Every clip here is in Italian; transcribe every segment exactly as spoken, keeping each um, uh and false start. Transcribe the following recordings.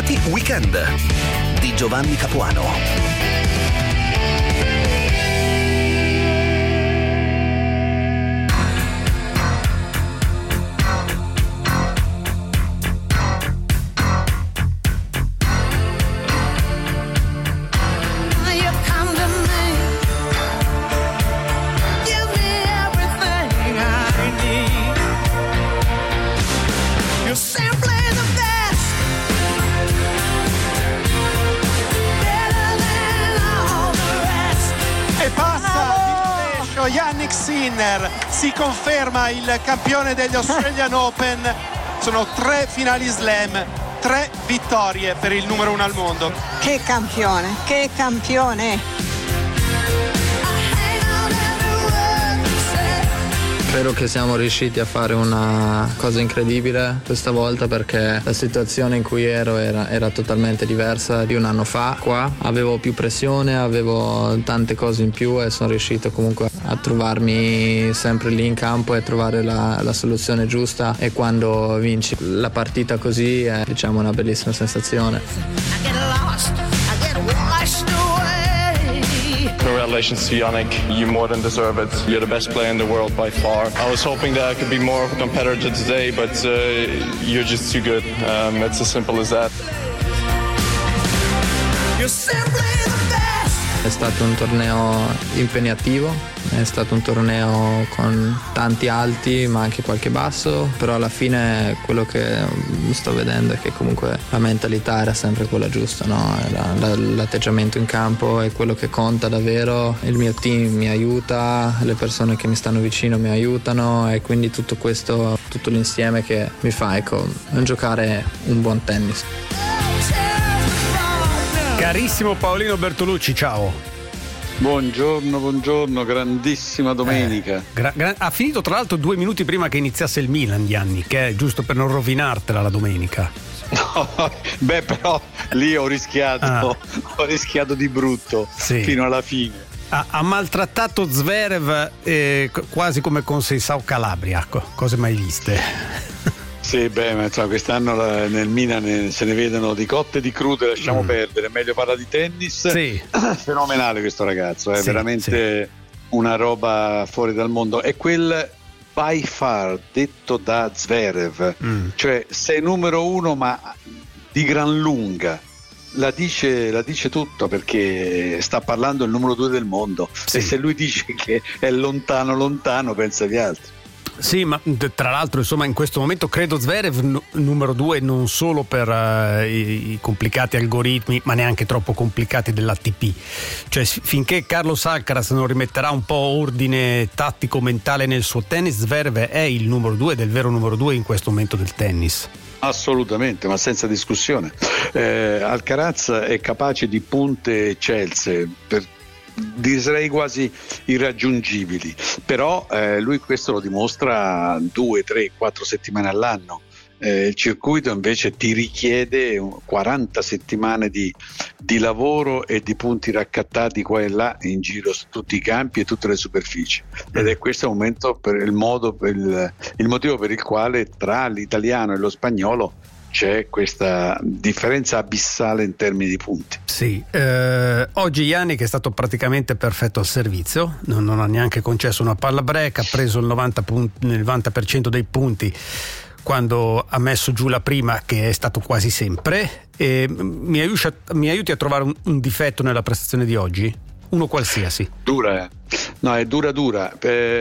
Ritrovarti Weekend di Giovanni Capuano. Jannik Sinner si conferma il campione degli Australian Open. Sono tre finali slam, tre vittorie per il numero uno al mondo. Che campione, che campione! Spero che siamo riusciti a fare una cosa incredibile questa volta, perché la situazione in cui ero era, era totalmente diversa di un anno fa. Qua avevo più pressione, avevo tante cose in più e sono riuscito comunque a trovarmi sempre lì in campo e trovare la, la soluzione giusta, e quando vinci la partita così è, diciamo, una bellissima sensazione. Congratulations to Jannik, you more than deserve it. You're the best player in the world by far. I was hoping that I could be more of a competitor today, but uh, you're just too good. Um, it's as simple as that. You're simply the best. È stato un torneo impegnativo, è stato un torneo con tanti alti ma anche qualche basso, però alla fine quello che sto vedendo è che comunque la mentalità era sempre quella giusta, no? Era l'atteggiamento in campo è quello che conta davvero. Il mio team mi aiuta, le persone che mi stanno vicino mi aiutano, e quindi tutto questo, tutto l'insieme che mi fa, ecco, giocare un buon tennis. Carissimo Paolino Bertolucci, ciao. Buongiorno, buongiorno, grandissima domenica. Eh, gra- gra- ha finito tra l'altro due minuti prima che iniziasse il Milan, Gianni, che è giusto per non rovinartela la domenica. No, beh, però lì ho rischiato, ah. ho rischiato di brutto, sì, fino alla fine. Ha, ha maltrattato Zverev eh, quasi come con Seisao Calabria, cose mai viste. Sì, beh, ma insomma, quest'anno la, nel Milan se ne vedono di cotte e di crude, lasciamo mm. perdere, meglio parla di tennis. Sì. Fenomenale questo ragazzo, è sì, veramente sì, una roba fuori dal mondo. È quel by far detto da Zverev, mm. cioè sei numero uno ma di gran lunga. La dice, la dice tutto, perché sta parlando il numero due del mondo, sì, e se lui dice che è lontano lontano, pensa agli altri. Sì, ma tra l'altro, insomma, in questo momento credo Zverev n- numero due non solo per uh, i, i complicati algoritmi, ma neanche troppo complicati dell'A T P. Cioè, finché Carlos Alcaraz non rimetterà un po' ordine tattico mentale nel suo tennis, Zverev è il numero due del vero numero due in questo momento del tennis. Assolutamente, ma senza discussione. Eh, Alcaraz è capace di punte eccelse, per direi quasi irraggiungibili, però eh, lui questo lo dimostra due, tre, quattro settimane all'anno. Eh, il circuito invece ti richiede quaranta settimane di, di lavoro e di punti raccattati qua e là in giro su tutti i campi e tutte le superfici, ed è questo il momento, per il modo per il, il motivo per il quale tra l'italiano e lo spagnolo c'è questa differenza abissale in termini di punti. Sì, eh, oggi Jannik è stato praticamente perfetto al servizio, non, non ha neanche concesso una palla break, ha preso il novanta, punti, il novanta per cento dei punti quando ha messo giù la prima, che è stato quasi sempre. E mi, aiuta, mi aiuti a trovare un, un difetto nella prestazione di oggi? Uno qualsiasi. Dura, eh. No, è dura dura.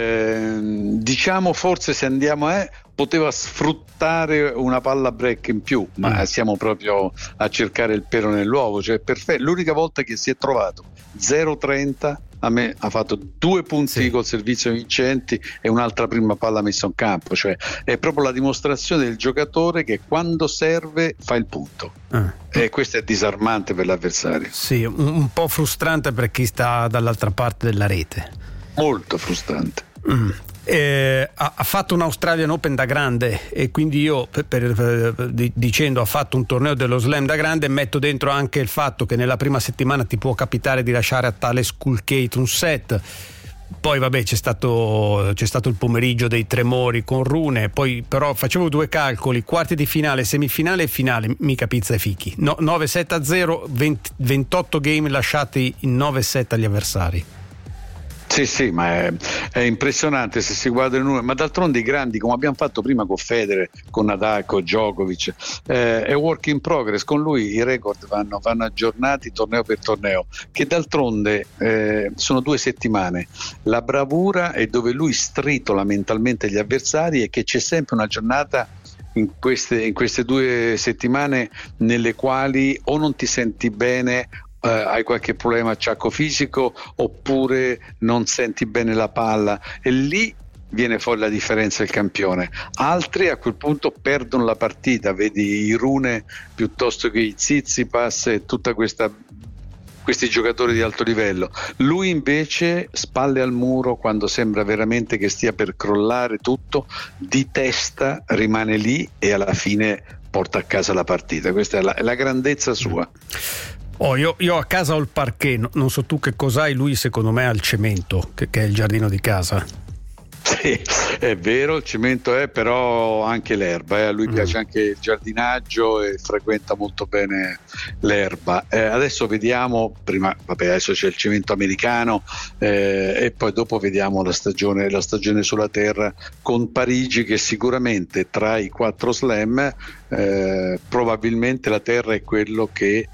Eh, diciamo forse se andiamo a... Eh, poteva sfruttare una palla break in più, ma mm. siamo proprio a cercare il pero nell'uovo, cioè perfetto. L'unica volta che si è trovato zero trenta, a me ha fatto due punti sì, col servizio vincenti e un'altra prima palla messa in campo, cioè è proprio la dimostrazione del giocatore che quando serve fa il punto. Ah. E questo è disarmante per l'avversario. Sì, un, un po' frustrante per chi sta dall'altra parte della rete. Molto frustrante. Mm. Eh, ha, ha fatto un Australian Open da grande, e quindi io per, per, per, dicendo ha fatto un torneo dello slam da grande, metto dentro anche il fatto che nella prima settimana ti può capitare di lasciare a tale Skulkate un set, Poi vabbè c'è stato, c'è stato il pomeriggio dei tremori con Rune, poi però facevo due calcoli, quarti di finale, semifinale e finale, mica pizza e fichi. No, nove sette a zero, venti, ventotto game lasciati in nove sette agli avversari. Sì, sì, ma è, è impressionante se si guarda il numero, ma d'altronde i grandi, come abbiamo fatto prima con Federer, con Nadal, con Djokovic, eh, è work in progress, con lui i record vanno, vanno aggiornati torneo per torneo, che d'altronde eh, sono due settimane, la bravura è dove lui stritola mentalmente gli avversari e che c'è sempre una giornata in queste, in queste due settimane nelle quali o non ti senti bene, Uh, hai qualche problema acciacco fisico oppure non senti bene la palla e lì viene fuori la differenza del campione. Altri a quel punto perdono la partita, vedi i Rune piuttosto che i Tsitsipas e tutta questa questi giocatori di alto livello. Lui invece spalle al muro quando sembra veramente che stia per crollare tutto, di testa rimane lì e alla fine porta a casa la partita. Questa è la, è la grandezza sua. Oh, io, io a casa ho il parquet, no, non so tu che cos'hai, lui secondo me ha il cemento, che, che è il giardino di casa. Sì, è vero, il cemento è, però anche l'erba, eh. A lui mm. piace anche il giardinaggio e frequenta molto bene l'erba. Eh, adesso vediamo, prima, vabbè, adesso c'è il cemento americano eh, e poi dopo vediamo la stagione, la stagione sulla terra con Parigi, che sicuramente tra i quattro slam eh, probabilmente la terra è quello che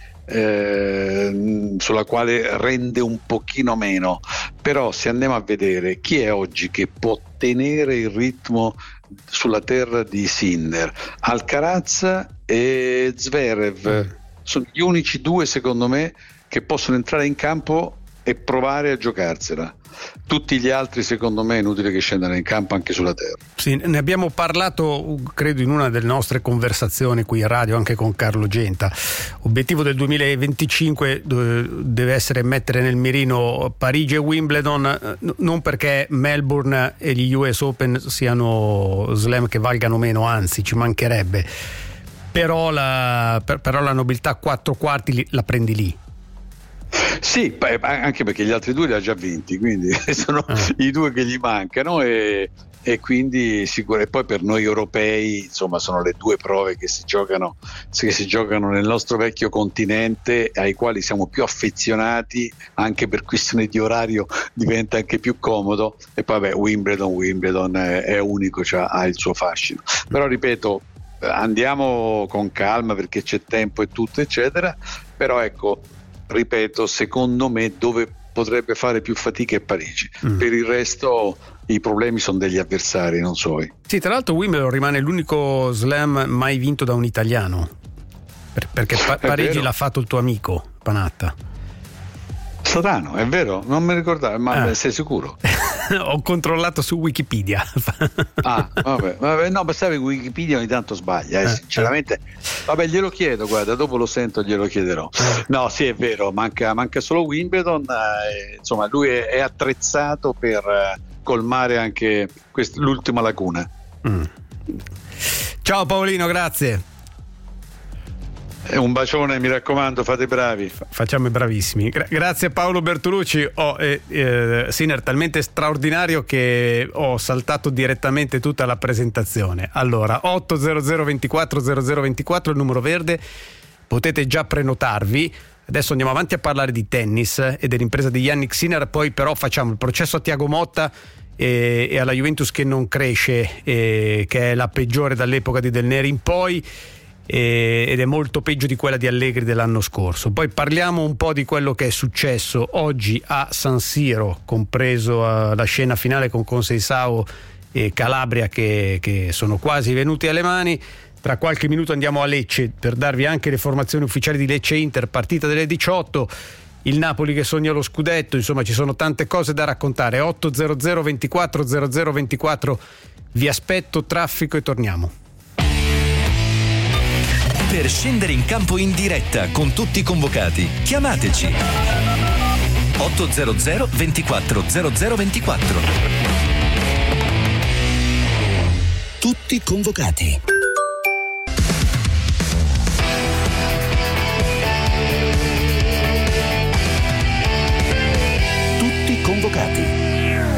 Eh, sulla quale rende un pochino meno, però se andiamo a vedere chi è oggi che può tenere il ritmo sulla terra di Sinner, Alcaraz e Zverev mm. sono gli unici due secondo me che possono entrare in campo e provare a giocarsela. Tutti gli altri secondo me è inutile che scendano in campo anche sulla terra. Sì, ne abbiamo parlato credo in una delle nostre conversazioni qui in radio anche con Carlo Genta. Obiettivo del duemilaventicinque deve essere mettere nel mirino Parigi e Wimbledon, non perché Melbourne e gli U S Open siano slam che valgano meno, anzi ci mancherebbe, però la, per, però la nobiltà quattro quarti la prendi lì. Sì, anche perché gli altri due li ha già vinti, quindi sono ah. i due che gli mancano e, e quindi sicuro. E poi per noi europei insomma sono le due prove che si giocano che si giocano nel nostro vecchio continente, ai quali siamo più affezionati, anche per questione di orario diventa anche più comodo. E poi vabbè, Wimbledon Wimbledon è, è unico, cioè, ha il suo fascino, però ripeto, andiamo con calma perché c'è tempo e tutto eccetera, però ecco, ripeto, secondo me dove potrebbe fare più fatica è Parigi. Mm. Per il resto i problemi sono degli avversari, non suoi. Sì, tra l'altro Wimbledon rimane l'unico slam mai vinto da un italiano, per, perché pa- Parigi l'ha fatto il tuo amico Panatta. Strano, è vero, non mi ricordavo, ma ah. sei sicuro? Ho controllato su Wikipedia. Ah, vabbè, vabbè, no, pensavo che Wikipedia ogni tanto sbaglia, eh, sinceramente. Vabbè, glielo chiedo, guarda, dopo lo sento, glielo chiederò. No, sì, è vero, manca, manca solo Wimbledon, eh, insomma, lui è, è attrezzato per eh, colmare anche quest- l'ultima lacuna. Mm. Ciao Paolino, grazie. Un bacione, mi raccomando, fate bravi. Facciamo i bravissimi. Gra- grazie Paolo Bertolucci. Oh, eh, eh, Sinner talmente straordinario che ho saltato direttamente tutta la presentazione. Allora, otto zero zero ventiquattro zero zero ventiquattro il numero verde, potete già prenotarvi. Adesso andiamo avanti a parlare di tennis e dell'impresa di Jannik Sinner, poi però facciamo il processo a Thiago Motta e, e alla Juventus che non cresce, e, che è la peggiore dall'epoca di Del Neri in poi, ed è molto peggio di quella di Allegri dell'anno scorso. Poi parliamo un po' di quello che è successo oggi a San Siro, compreso uh, la scena finale con Conceição e Calabria che, che sono quasi venuti alle mani. Tra qualche minuto andiamo a Lecce per darvi anche le formazioni ufficiali di Lecce Inter, partita delle diciotto, il Napoli che sogna lo scudetto, insomma ci sono tante cose da raccontare. Otto zero zero ventiquattro zero zero ventiquattro, vi aspetto, traffico e torniamo. Per scendere in campo in diretta con tutti i convocati, chiamateci otto zero zero ventiquattro zero zero ventiquattro. Tutti convocati. Tutti convocati.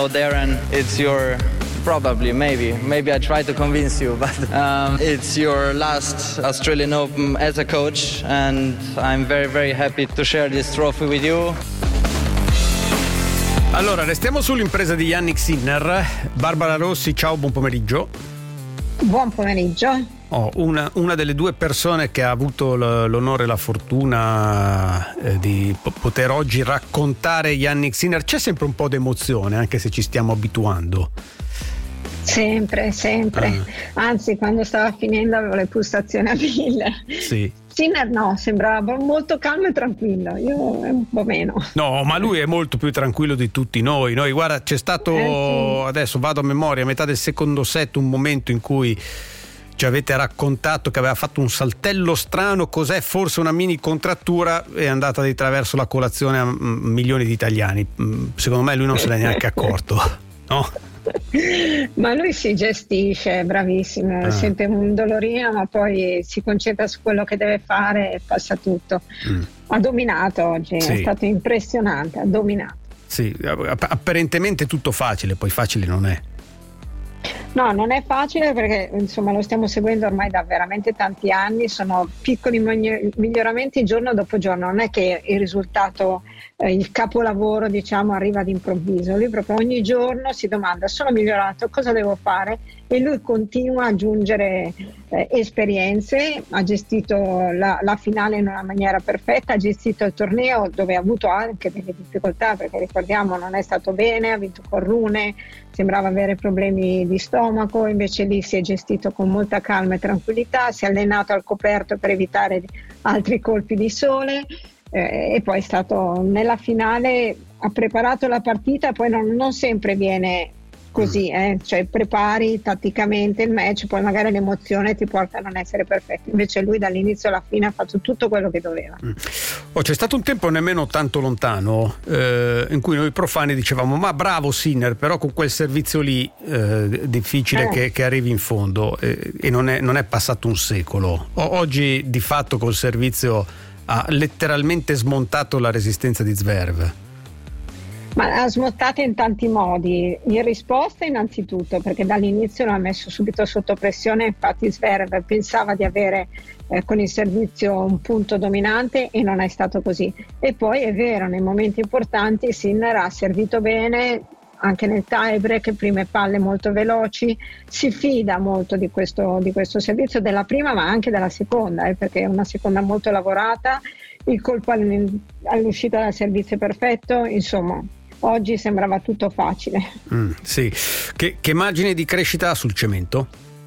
know, Darren, it's your probably, maybe, maybe I try to convince you, but um, it's your last Australian Open as a coach, and I'm very, very happy to share this trophy with you. Allora, restiamo sull'impresa di Jannik Sinner. Barbara Rossi, ciao, buon pomeriggio. Buon pomeriggio. Oh, una, una delle due persone che ha avuto l'onore e la fortuna eh, di poter oggi raccontare Jannik Sinner. C'è sempre un po' d'emozione, anche se ci stiamo abituando. Sempre, sempre. Ah. Anzi, quando stava finendo avevo le pulsazioni a mille. Sì. Sinner no, sembrava molto calmo e tranquillo, io un po' meno. No, ma lui è molto più tranquillo di tutti noi. Noi, guarda, c'è stato, eh, sì. adesso vado a memoria, a metà del secondo set, un momento in cui ci avete raccontato che aveva fatto un saltello strano, cos'è, forse una mini contrattura, è andata di traverso la colazione a milioni di italiani. Secondo me lui non se n'è neanche accorto, no? Ma lui si gestisce, è bravissimo, ah. sente un dolorino ma poi si concentra su quello che deve fare e passa tutto. Mm. Ha dominato oggi, sì. È stato impressionante, ha dominato. Sì, apparentemente tutto facile, poi facile non è. No, non è facile perché insomma lo stiamo seguendo ormai da veramente tanti anni, sono piccoli miglioramenti giorno dopo giorno, non è che il risultato, eh, il capolavoro diciamo arriva d'improvviso, lui proprio ogni giorno si domanda: sono migliorato, cosa devo fare? E lui continua a aggiungere eh, esperienze, ha gestito la, la finale in una maniera perfetta, ha gestito il torneo dove ha avuto anche delle difficoltà perché ricordiamo non è stato bene, ha vinto con Rune, sembrava avere problemi di stomaco, invece lì si è gestito con molta calma e tranquillità, si è allenato al coperto per evitare altri colpi di sole eh, e poi è stato nella finale, ha preparato la partita, poi non, non sempre viene così, eh? Cioè prepari tatticamente il match, poi magari l'emozione ti porta a non essere perfetto, invece lui dall'inizio alla fine ha fatto tutto quello che doveva. Mm. Oh, c'è stato un tempo nemmeno tanto lontano eh, in cui noi profani dicevamo: ma bravo Sinner, però con quel servizio lì eh, difficile eh. Che, che arrivi in fondo, eh, e non è, non è passato un secolo. O, oggi di fatto col servizio ha letteralmente smontato la resistenza di Zverev. Ma ha smontato in tanti modi. In risposta innanzitutto perché dall'inizio l'ha messo subito sotto pressione, infatti Zverev pensava di avere eh, con il servizio un punto dominante e non è stato così. E poi è vero, nei momenti importanti Sinner ha servito bene, anche nel tie break, prime palle molto veloci, si fida molto di questo, di questo servizio, della prima ma anche della seconda, eh, perché è una seconda molto lavorata, il colpo all'uscita dal servizio perfetto, insomma oggi sembrava tutto facile. Mm, sì. Che, che margine di crescita ha sul cemento?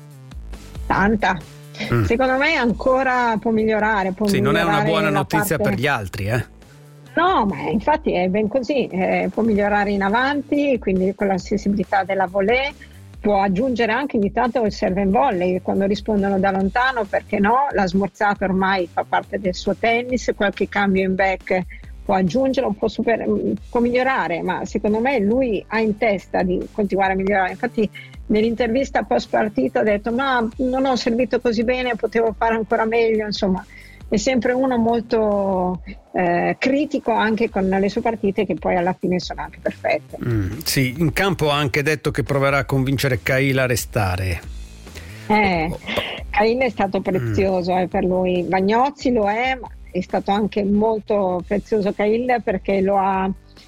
Tanta. Mm. Secondo me ancora può migliorare. Può sì, migliorare non è una buona notizia parte... per gli altri, eh? No, ma infatti è ben così. Eh, può migliorare in avanti, quindi con la sensibilità della volée. Può aggiungere anche ogni tanto il serve and volley quando rispondono da lontano, perché no? La smorzata ormai fa parte del suo tennis, qualche cambio in back può aggiungere, può, super, può migliorare, ma secondo me lui ha in testa di continuare a migliorare. Infatti nell'intervista post partita ha detto: ma non ho servito così bene, potevo fare ancora meglio, insomma è sempre uno molto eh, critico anche con le sue partite, che poi alla fine sono anche perfette. Mm, sì, in campo ha anche detto che proverà a convincere Cahill a restare. Eh, Cahill è stato prezioso mm. eh, per lui, Bagnozzi lo è, ma è stato anche molto prezioso Cahill perché lo ha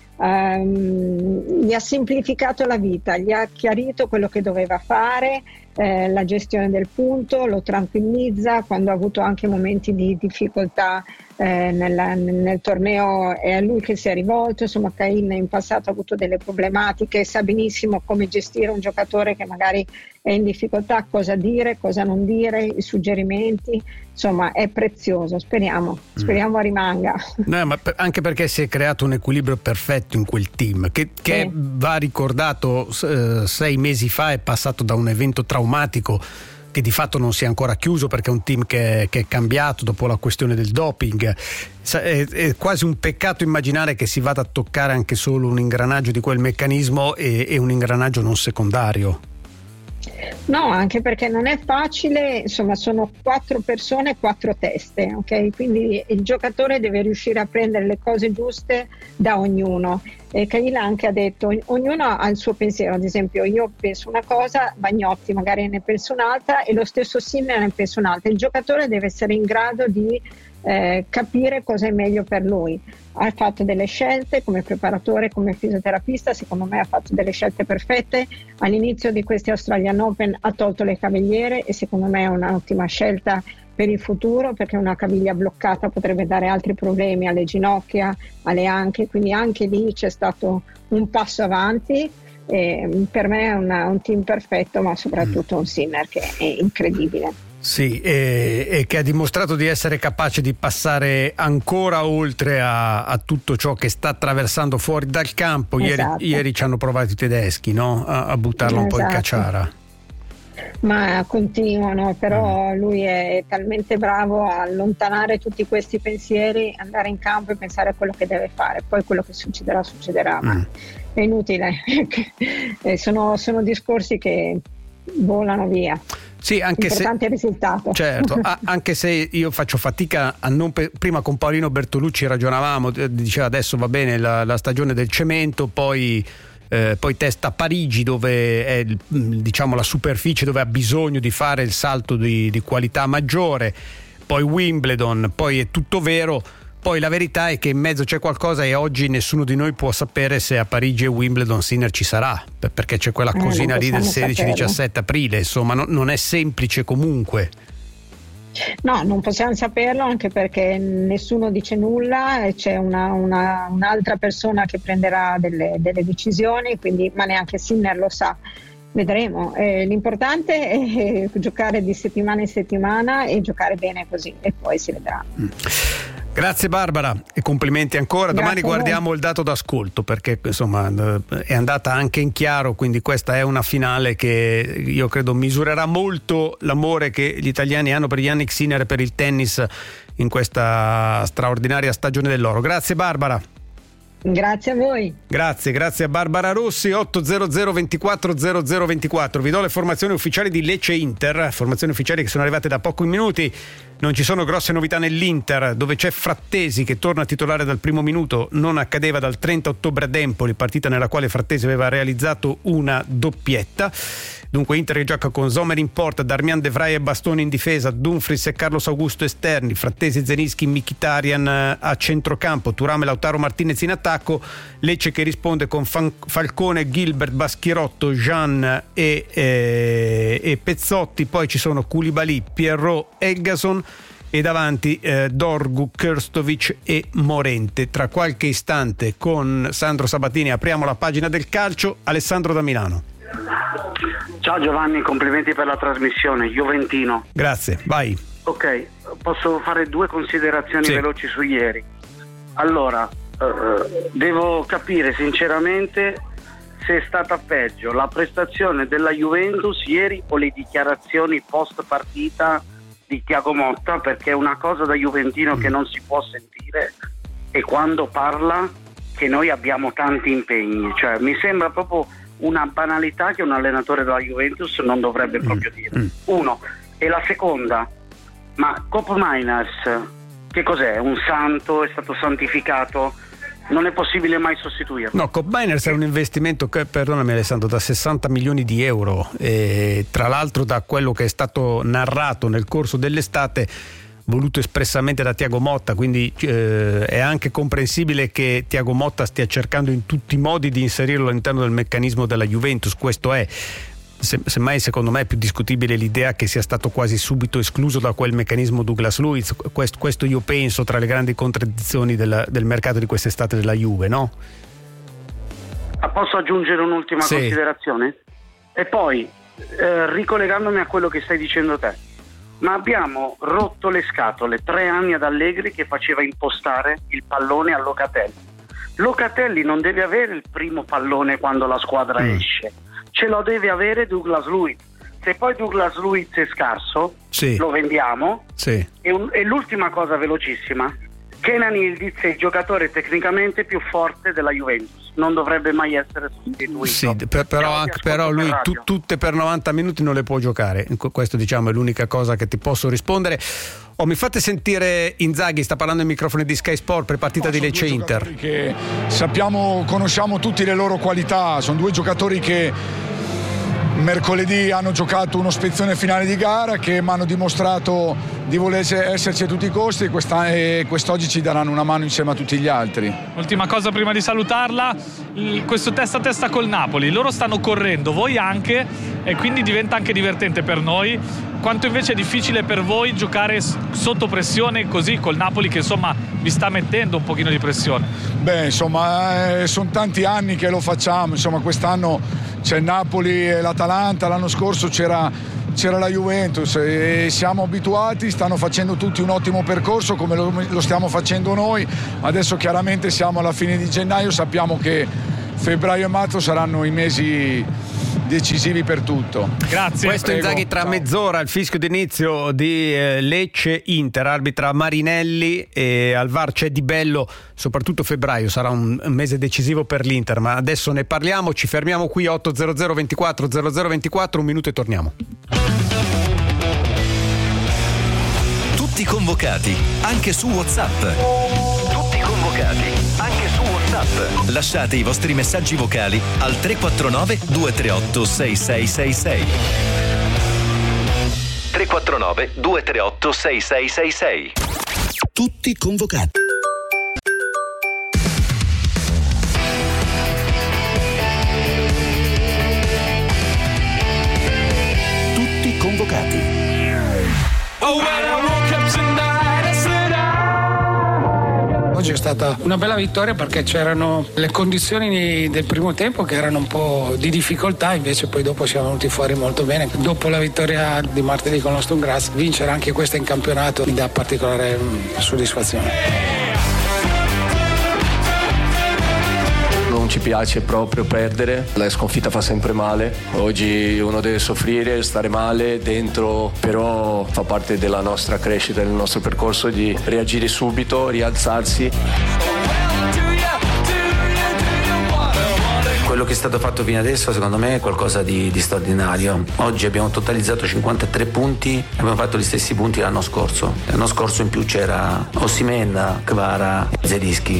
ehm, gli ha semplificato la vita, gli ha chiarito quello che doveva fare, eh, la gestione del punto, lo tranquillizza quando ha avuto anche momenti di difficoltà eh, nella, nel torneo, è a lui che si è rivolto. Insomma, Cahill in passato ha avuto delle problematiche, sa benissimo come gestire un giocatore che magari è in difficoltà, cosa dire, cosa non dire, i suggerimenti, insomma è prezioso, speriamo, speriamo mm. rimanga. No, ma per, anche perché si è creato un equilibrio perfetto in quel team che, che sì. va ricordato, eh, sei mesi fa è passato da un evento traumatico che di fatto non si è ancora chiuso, perché è un team che, che è cambiato dopo la questione del doping. È, è quasi un peccato immaginare che si vada a toccare anche solo un ingranaggio di quel meccanismo e, e un ingranaggio non secondario. No, anche perché non è facile, insomma sono quattro persone, quattro teste, ok? Quindi il giocatore deve riuscire a prendere le cose giuste da ognuno E Caila anche ha detto, ognuno ha il suo pensiero, ad esempio io penso una cosa, Bagnotti magari ne pensa un'altra e lo stesso Sinner ne pensa un'altra. Il giocatore deve essere in grado di eh, capire cosa è meglio per lui. Ha fatto delle scelte come preparatore, come fisioterapista, secondo me ha fatto delle scelte perfette. All'inizio di questi Australian Open ha tolto le cavigliere e secondo me è un'ottima scelta per il futuro, perché una caviglia bloccata potrebbe dare altri problemi alle ginocchia, alle anche, quindi anche lì c'è stato un passo avanti. E per me è una, un team perfetto, ma soprattutto un Sinner che è incredibile. Sì, e, e che ha dimostrato di essere capace di passare ancora oltre a, a tutto ciò che sta attraversando fuori dal campo. Esatto. Ieri, ieri ci hanno provato i tedeschi, no? a, a buttarlo un Esatto. po' in caciara. Ma continuano, però lui è talmente bravo a allontanare tutti questi pensieri, andare in campo e pensare a quello che deve fare. Poi quello che succederà, succederà, ma mm. è inutile. sono, sono discorsi che volano via. Sì, anche importante se, il risultato. Certo, a, anche se io faccio fatica a non pe- prima con Paolino Bertolucci ragionavamo, diceva adesso va bene la, la stagione del cemento, poi eh, poi testa Parigi, dove è diciamo la superficie dove ha bisogno di fare il salto di, di qualità maggiore, poi Wimbledon, poi è tutto vero. Poi la verità è che in mezzo c'è qualcosa e oggi nessuno di noi può sapere se a Parigi e Wimbledon Sinner ci sarà, perché c'è quella cosina eh, lì del sedici diciassette aprile, insomma no, non è semplice comunque. No, non possiamo saperlo, anche perché nessuno dice nulla e c'è una, una, un'altra persona che prenderà delle, delle decisioni, quindi, ma neanche Sinner lo sa. Vedremo, eh, l'importante è giocare di settimana in settimana e giocare bene così e poi si vedrà. Mm. Grazie Barbara e complimenti ancora. Grazie. Domani guardiamo il dato d'ascolto, perché insomma è andata anche in chiaro, quindi questa è una finale che io credo misurerà molto l'amore che gli italiani hanno per Jannik Sinner e per il tennis in questa straordinaria stagione dell'oro. Grazie Barbara. Grazie a voi. Grazie, grazie a Barbara Rossi. otto zero zero ventiquattro zero zero ventiquattro. Vi do le formazioni ufficiali di Lecce Inter, formazioni ufficiali che sono arrivate da pochi minuti. Non ci sono grosse novità nell'Inter, dove c'è Frattesi che torna a titolare dal primo minuto. Non accadeva dal trenta ottobre ad Empoli, partita nella quale Frattesi aveva realizzato una doppietta. Dunque Inter che gioca con Sommer in porta, Darmian De Vrij e Bastoni in difesa, Dumfries e Carlos Augusto esterni, Frattesi, Zelinski, Mkhitaryan a centrocampo, Thuram e Lautaro Martinez in attacco. Lecce che risponde con Fan- Falcone, Gilbert, Baschirotto, Jean e, eh, e Pezzotti. Poi ci sono Koulibaly, Pierrot, Elgason e davanti eh, Dorgu, Krstovic e Morente. Tra qualche istante con Sandro Sabatini apriamo la pagina del calcio. Alessandro da Milano. Ciao Giovanni, complimenti per la trasmissione, juventino. Grazie, vai. Ok, posso fare due considerazioni sì. veloci su ieri. Allora, eh, devo capire sinceramente se è stata peggio la prestazione della Juventus ieri o le dichiarazioni post partita di Thiago Motta, perché è una cosa da juventino mm. che non si può sentire, e quando parla che noi abbiamo tanti impegni, cioè mi sembra proprio una banalità che un allenatore della Juventus non dovrebbe proprio dire. Mm. Uno. E la seconda, ma Koopmeiners che cos'è? Un santo? È stato santificato? Non è possibile mai sostituirlo. No, Koopmeiners è un investimento che, perdonami Alessandro, da sessanta milioni di euro, e tra l'altro da quello che è stato narrato nel corso dell'estate voluto espressamente da Thiago Motta, quindi eh, è anche comprensibile che Thiago Motta stia cercando in tutti i modi di inserirlo all'interno del meccanismo della Juventus. Questo è, se, semmai secondo me è più discutibile l'idea che sia stato quasi subito escluso da quel meccanismo Douglas Luiz. Questo, questo io penso tra le grandi contraddizioni del, del mercato di quest'estate della Juve, no? Ah, posso aggiungere un'ultima sì. considerazione? E poi eh, ricollegandomi a quello che stai dicendo te, ma abbiamo rotto le scatole tre anni ad Allegri che faceva impostare il pallone a Locatelli. Locatelli non deve avere il primo pallone quando la squadra mm. esce, ce lo deve avere Douglas Luiz. Se poi Douglas Luiz è scarso, sì. lo vendiamo. Sì. E, un, e l'ultima cosa velocissima, Kenan Yildiz è il giocatore tecnicamente più forte della Juventus, non dovrebbe mai essere sostituito. Sì, per, però, anche, però lui per tu, tutte per novanta minuti non le può giocare. Questo diciamo è l'unica cosa che ti posso rispondere. Oh, mi fate sentire Inzaghi, sta parlando ai microfoni di Sky Sport per partita no, di Lecce Inter. Che sappiamo, conosciamo tutti le loro qualità, sono due giocatori che mercoledì hanno giocato uno spezzone finale di gara, che mi hanno dimostrato di voler esserci a tutti i costi e quest'oggi ci daranno una mano insieme a tutti gli altri. Ultima cosa prima di salutarla, questo testa a testa col Napoli, loro stanno correndo, voi anche, e quindi diventa anche divertente per noi. Quanto invece è difficile per voi giocare sotto pressione così col Napoli che insomma vi sta mettendo un pochino di pressione? Beh, insomma, eh, sono tanti anni che lo facciamo, insomma quest'anno c'è il Napoli e l'Atalanta, l'anno scorso c'era, c'era la Juventus e siamo abituati, stanno facendo tutti un ottimo percorso come lo, lo stiamo facendo noi. Adesso chiaramente siamo alla fine di gennaio, sappiamo che febbraio e marzo saranno i mesi decisivi per tutto. Grazie. Questo Prego. Inzaghi tra Ciao. mezz'ora, il fischio d'inizio di eh, Lecce Inter, arbitra Marinelli e al V A R c'è Di Bello. Soprattutto febbraio sarà un mese decisivo per l'Inter, ma adesso ne parliamo, ci fermiamo qui. Otto zero zero ventiquattro zero zero ventiquattro, un minuto e torniamo. Tutti convocati, anche su WhatsApp. Tutti convocati, anche su WhatsApp. Lasciate i vostri messaggi vocali al tre quattro nove due tre otto sei sei sei sei. tre quattro nove due tre otto sei sei sei sei. Tutti convocati. Tutti convocati. Oggi è stata una bella vittoria perché c'erano le condizioni del primo tempo che erano un po' di difficoltà, invece poi dopo siamo venuti fuori molto bene. Dopo la vittoria di martedì con lo Sturm Graz, vincere anche questa in campionato mi dà particolare soddisfazione. Non ci piace proprio perdere, la sconfitta fa sempre male, oggi uno deve soffrire, stare male dentro, però fa parte della nostra crescita, del nostro percorso di reagire subito, rialzarsi. Quello che è stato fatto fino adesso secondo me è qualcosa di, di straordinario. Oggi abbiamo totalizzato cinquantatré punti, abbiamo fatto gli stessi punti l'anno scorso. L'anno scorso in più c'era Osimhen, Kvara e Zelinski.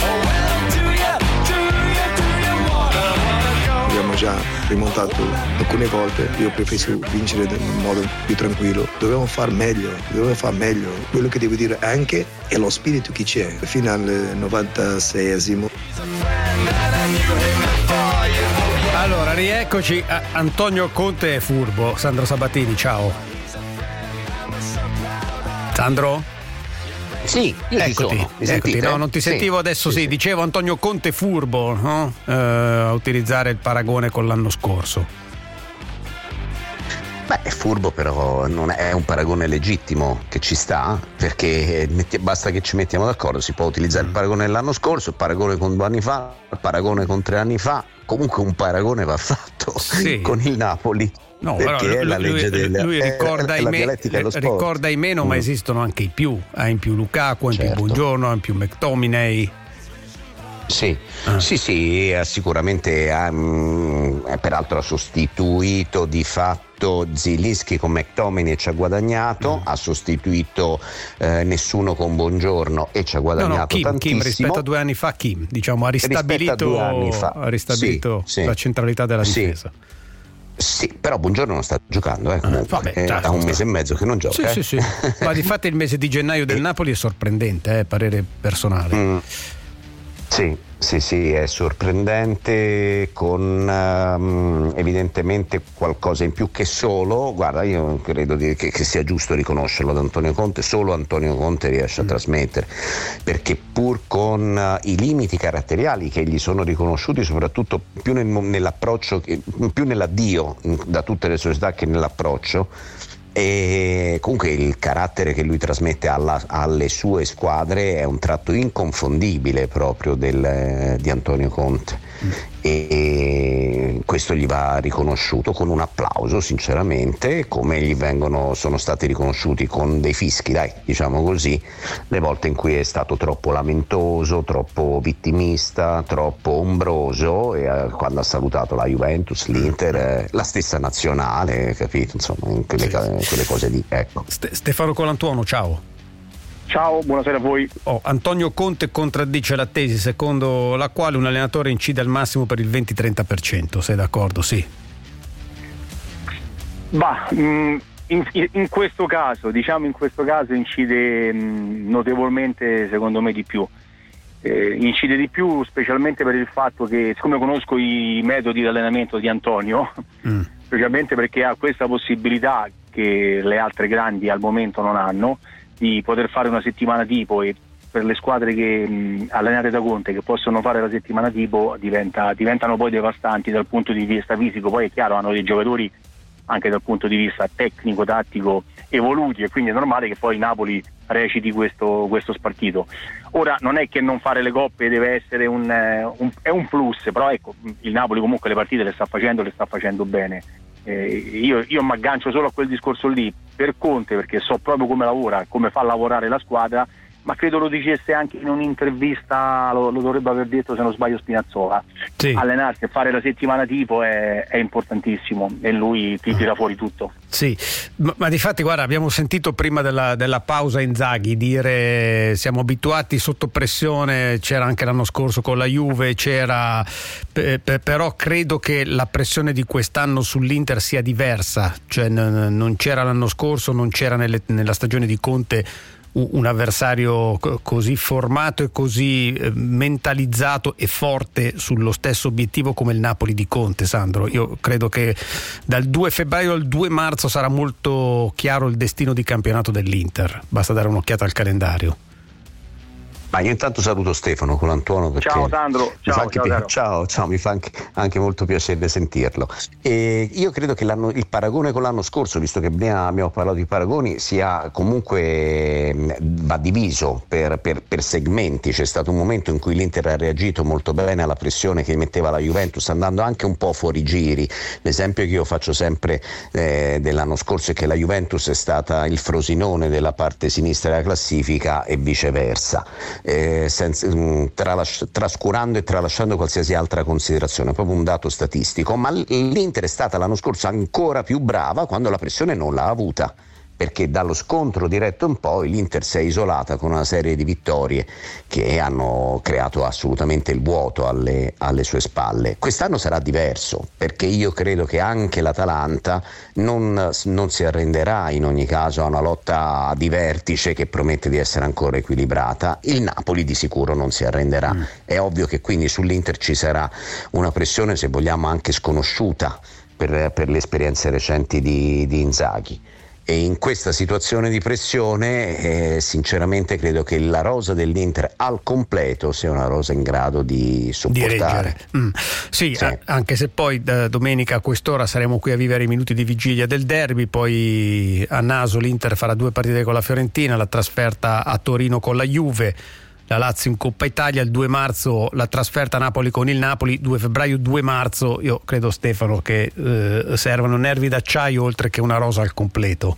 Abbiamo già rimontato alcune volte, io preferisco vincere in modo più tranquillo. Dobbiamo far meglio, dobbiamo far meglio. Quello che devo dire anche è lo spirito che c'è. Fino al novantaseiesimo. Allora, rieccoci. Antonio Conte è furbo. Sandro Sabatini, ciao. Sandro? Sì, io eccoti, ci sono. Mi eccoti, no, non ti sentivo, sì, adesso sì, sì. Dicevo Antonio Conte furbo, no? eh, a utilizzare il paragone con l'anno scorso. Beh, è furbo, però non è un paragone legittimo che ci sta, perché metti, basta che ci mettiamo d'accordo. Si può utilizzare mm. il paragone dell'anno scorso, il paragone con due anni fa, il paragone con tre anni fa. Comunque un paragone va fatto, sì, con il Napoli. No, perché però, è la legge lui, della, lui ricorda, è, è i me, ricorda i meno, mm. ma esistono anche i più. Ha in più Lukaku, ha in certo. più Buongiorno, ha in più McTominay. Sì, ah. sì, sì, sicuramente ha, mh, peraltro ha sostituito di fatto Zelinski con McTominay e ci ha guadagnato, mm. ha sostituito eh, nessuno con Buongiorno e ci ha guadagnato no, no, Kim, tantissimo. Kim rispetto a due anni fa, Kim, diciamo, ha ristabilito, ha ristabilito sì, la sì. centralità della difesa. Sì. Sì, però Buongiorno non sta giocando, eh, comunque. Vabbè, eh, ha un sta... mese e mezzo che non gioca. Sì, eh. sì, sì. Ma di fatto il mese di gennaio del Napoli è sorprendente, eh, parere personale. Mm. Sì, sì, sì, è sorprendente, con um, evidentemente qualcosa in più che solo, guarda, io credo di, che, che sia giusto riconoscerlo ad Antonio Conte, solo Antonio Conte riesce a mm. trasmettere, perché pur con uh, i limiti caratteriali che gli sono riconosciuti, soprattutto più nel, nell'approccio, più nell'addio da tutte le società che nell'approccio, e comunque il carattere che lui trasmette alla, alle sue squadre è un tratto inconfondibile proprio del, di Antonio Conte. Mm. e questo gli va riconosciuto con un applauso, sinceramente, come gli vengono sono stati riconosciuti con dei fischi, dai, diciamo così, le volte in cui è stato troppo lamentoso, troppo vittimista, troppo ombroso, e eh, quando ha salutato la Juventus, l'Inter, eh, la stessa nazionale, capito, insomma, in quelle, sì. quelle cose lì, ecco. Ste- Stefano Colantuono, ciao. Ciao, buonasera a voi. Oh, Antonio Conte contraddice la tesi secondo la quale un allenatore incide al massimo per il venti trenta per cento, sei d'accordo? Sì. Bah, in, in questo caso, diciamo in questo caso incide notevolmente, secondo me, di più. Eh, incide di più specialmente per il fatto che, siccome conosco i metodi di allenamento di Antonio, mm. specialmente perché ha questa possibilità che le altre grandi al momento non hanno, di poter fare una settimana tipo, e per le squadre che mh, allenate da Conte che possono fare la settimana tipo diventa, diventano poi devastanti dal punto di vista fisico. Poi è chiaro, hanno dei giocatori anche dal punto di vista tecnico, tattico evoluti, e quindi è normale che poi Napoli reciti questo, questo spartito. Ora non è che non fare le coppe deve essere un, un è un plus, però ecco, il Napoli comunque le partite le sta facendo, le sta facendo bene. Eh, io, io mi aggancio solo a quel discorso lì per Conte, perché so proprio come lavora, come fa lavorare la squadra, ma credo lo dicesse anche in un'intervista, lo, lo dovrebbe aver detto se non sbaglio Spinazzola. Sì. Allenarsi e fare la settimana tipo è, è importantissimo, e lui ti tira fuori tutto. Sì, ma, ma difatti guarda, abbiamo sentito prima della, della pausa Inzaghi dire siamo abituati sotto pressione, c'era anche l'anno scorso con la Juve, c'era pe, pe, però credo che la pressione di quest'anno sull'Inter sia diversa, cioè n- non c'era l'anno scorso, non c'era nelle, nella stagione di Conte un avversario così formato e così mentalizzato e forte sullo stesso obiettivo come il Napoli di Conte. Sandro, io credo che dal due febbraio al due marzo sarà molto chiaro il destino di campionato dell'Inter, basta dare un'occhiata al calendario. Ma io intanto saluto Stefano Colantuono, perché ciao Sandro, ciao, anche ciao, pi- ciao, ciao, mi fa anche, anche molto piacere sentirlo. E io credo che l'anno, il paragone con l'anno scorso, visto che prima abbiamo parlato di paragoni, sia comunque va diviso per, per, per segmenti. C'è stato un momento in cui l'Inter ha reagito molto bene alla pressione che metteva la Juventus, andando anche un po' fuori giri. L'esempio che io faccio sempre eh, dell'anno scorso è che la Juventus è stata il Frosinone della parte sinistra della classifica e viceversa. Eh, senza, mh, tralasci- trascurando e tralasciando qualsiasi altra considerazione, proprio un dato statistico, ma l'Inter è stata l'anno scorso ancora più brava quando la pressione non l'ha avuta, perché dallo scontro diretto in poi l'Inter si è isolata con una serie di vittorie che hanno creato assolutamente il vuoto alle, alle sue spalle. Quest'anno sarà diverso, perché io credo che anche l'Atalanta non, non si arrenderà in ogni caso a una lotta di vertice che promette di essere ancora equilibrata. Il Napoli di sicuro non si arrenderà. Mm. È ovvio che quindi sull'Inter ci sarà una pressione, se vogliamo anche sconosciuta per, per le esperienze recenti di, di Inzaghi. E in questa situazione di pressione eh, sinceramente credo che la rosa dell'Inter al completo sia una rosa in grado di sopportare. Di mm. sì, sì. A- anche se poi da domenica a quest'ora saremo qui a vivere i minuti di vigilia del derby, poi a naso l'Inter farà due partite con la Fiorentina, la trasferta a Torino con la Juve, la Lazio in Coppa Italia, il due marzo la trasferta a Napoli con il Napoli, due febbraio due marzo. Io credo, Stefano, che eh, servano nervi d'acciaio oltre che una rosa al completo.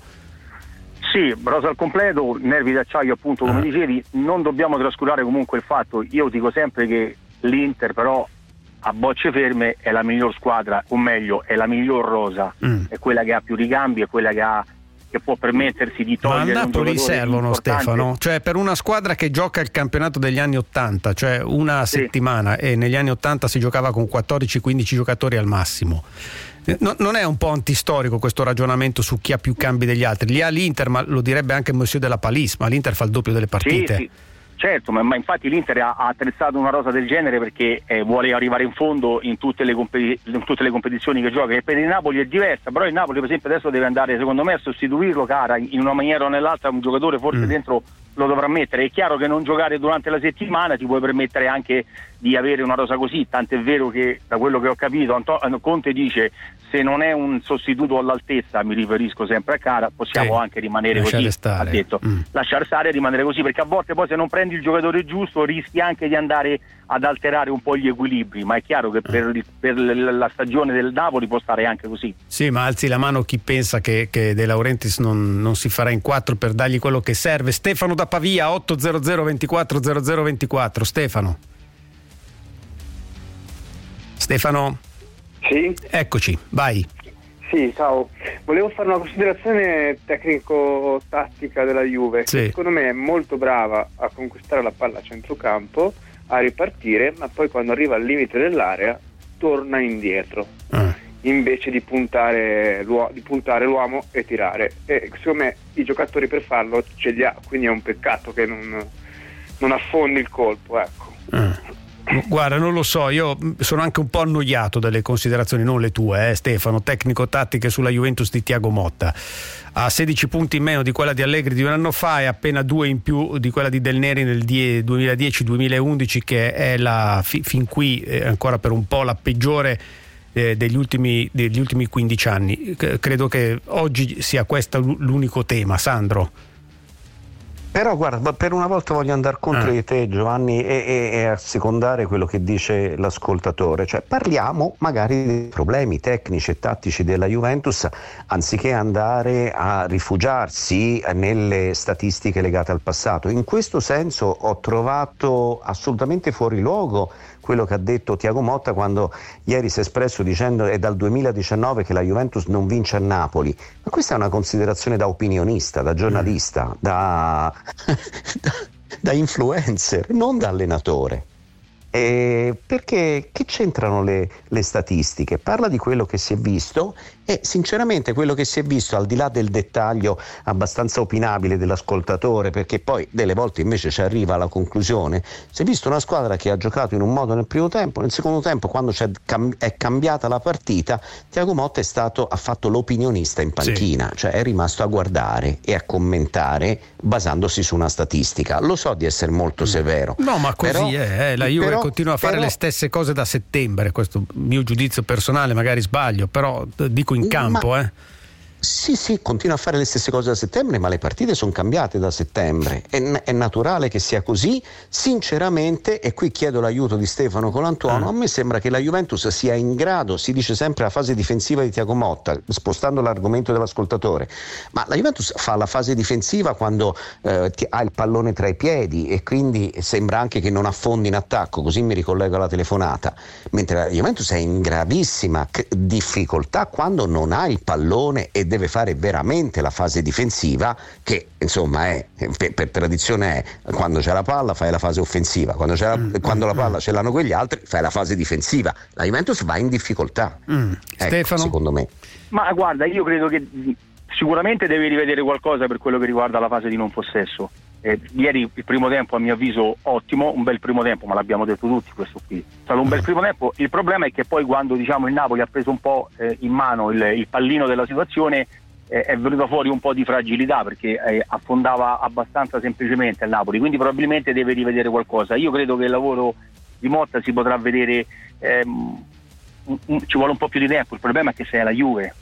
Sì, rosa al completo, nervi d'acciaio appunto come ah. dicevi. Non dobbiamo trascurare comunque il fatto, io dico sempre che l'Inter però a bocce ferme è la miglior squadra, o meglio è la miglior rosa, mm. è quella che ha più ricambi, è quella che ha che può permettersi di togliere. Ma a Napoli servono, importante. Stefano, cioè per una squadra che gioca il campionato degli anni ottanta, cioè una sì. settimana, e negli anni ottanta si giocava con quattordici quindici giocatori al massimo. No, non è un po' antistorico questo ragionamento su chi ha più cambi degli altri? Li ha l'Inter, ma lo direbbe anche Monsieur della Palis, ma l'Inter fa il doppio delle partite. Sì, sì. Certo, ma, ma infatti l'Inter ha, ha attrezzato una rosa del genere perché eh, vuole arrivare in fondo in tutte, le competi- in tutte le competizioni che gioca, e per il Napoli è diversa, però il Napoli per esempio adesso deve andare, secondo me, a sostituirlo, cara, in una maniera o nell'altra un giocatore forse mm. dentro lo dovrà mettere. È chiaro che non giocare durante la settimana ti puoi permettere anche di avere una rosa così, tant'è vero che da quello che ho capito Anto- Conte dice se non è un sostituto all'altezza, mi riferisco sempre a Cara, possiamo sì, anche rimanere lasciare così, stare. ha detto, mm. lasciare stare e rimanere così, perché a volte poi se non prendi il giocatore giusto rischi anche di andare ad alterare un po' gli equilibri, ma è chiaro che per, il, per la stagione del Napoli può stare anche così. Sì, ma alzi la mano chi pensa che, che De Laurentiis non, non si farà in quattro per dargli quello che serve. Stefano da Pavia, otto zero zero ventiquattro zero zero ventiquattro. Stefano. Stefano? Sì? Eccoci, vai. Sì, ciao. Volevo fare una considerazione tecnico-tattica della Juve. Sì. Che secondo me è molto brava a conquistare la palla a centrocampo, a ripartire, ma poi quando arriva al limite dell'area torna indietro. Ah. Invece di puntare, l'uo- di puntare l'uomo e tirare. E secondo me i giocatori per farlo ce li ha, quindi è un peccato che non, non affondi il colpo, ecco. Ah. Guarda, non lo so, io sono anche un po' annoiato dalle considerazioni, non le tue, eh, Stefano, tecnico-tattiche sulla Juventus di Thiago Motta. Ha sedici punti in meno di quella di Allegri di un anno fa e appena due in più di quella di Del Neri nel duemiladieci duemilaundici, che è la fi, fin qui eh, ancora per un po' la peggiore eh, degli ultimi degli ultimi quindici anni. C- credo che oggi sia questo l'unico tema, Sandro. Però guarda, per una volta voglio andare contro Ah. di te, Giovanni, e, e, e assecondare quello che dice l'ascoltatore, cioè parliamo magari dei problemi tecnici e tattici della Juventus anziché andare a rifugiarsi nelle statistiche legate al passato. In questo senso ho trovato assolutamente fuori luogo quello che ha detto Thiago Motta quando ieri si è espresso dicendo è dal duemiladiciannove che la Juventus non vince a Napoli. Ma questa è una considerazione da opinionista, da giornalista, mm. da, da, da influencer, non da allenatore. Eh, perché che c'entrano le, le statistiche? Parla di quello che si è visto e sinceramente quello che si è visto, al di là del dettaglio abbastanza opinabile dell'ascoltatore, perché poi delle volte invece ci arriva alla conclusione, si è visto una squadra che ha giocato in un modo nel primo tempo, nel secondo tempo quando c'è, cam- è cambiata la partita, Thiago Motta è stato, ha fatto l'opinionista in panchina, sì. Cioè è rimasto a guardare e a commentare basandosi su una statistica. Lo so di essere molto severo. No, ma così però, è, eh. La Juve però, continua a fare però, le stesse cose da settembre, questo mio giudizio personale, magari sbaglio, però dico in campo, ma, eh. Sì, sì, continua a fare le stesse cose da settembre, ma le partite sono cambiate da settembre. È, è naturale che sia così. Sinceramente, e qui chiedo l'aiuto di Stefano Colantuono, ah. a me sembra che la Juventus sia in grado, si dice sempre la fase difensiva di Thiago Motta, spostando l'argomento dell'ascoltatore, ma la Juventus fa la fase difensiva quando eh, ha il pallone tra i piedi e quindi sembra anche che non affondi in attacco, così mi ricollego alla telefonata, mentre la Juventus è in gravissima difficoltà quando non ha il pallone e deve fare veramente la fase difensiva, che insomma è per, per tradizione è quando c'è la palla fai la fase offensiva, quando, c'è la, mm, quando mm, la palla mm. ce l'hanno quegli altri fai la fase difensiva. La Juventus va in difficoltà, mm. ecco, Stefano? Secondo me. Ma guarda, io credo che sicuramente deve rivedere qualcosa per quello che riguarda la fase di non possesso. Eh, ieri il primo tempo a mio avviso ottimo, un bel primo tempo, ma l'abbiamo detto tutti questo qui, è stato un bel primo tempo. Il problema è che poi quando diciamo il Napoli ha preso un po' eh, in mano il, il pallino della situazione eh, è venuta fuori un po' di fragilità, perché eh, affondava abbastanza semplicemente il Napoli, quindi probabilmente deve rivedere qualcosa. Io credo che il lavoro di Motta si potrà vedere, ehm, un, un, ci vuole un po' più di tempo. Il problema è che se è la Juve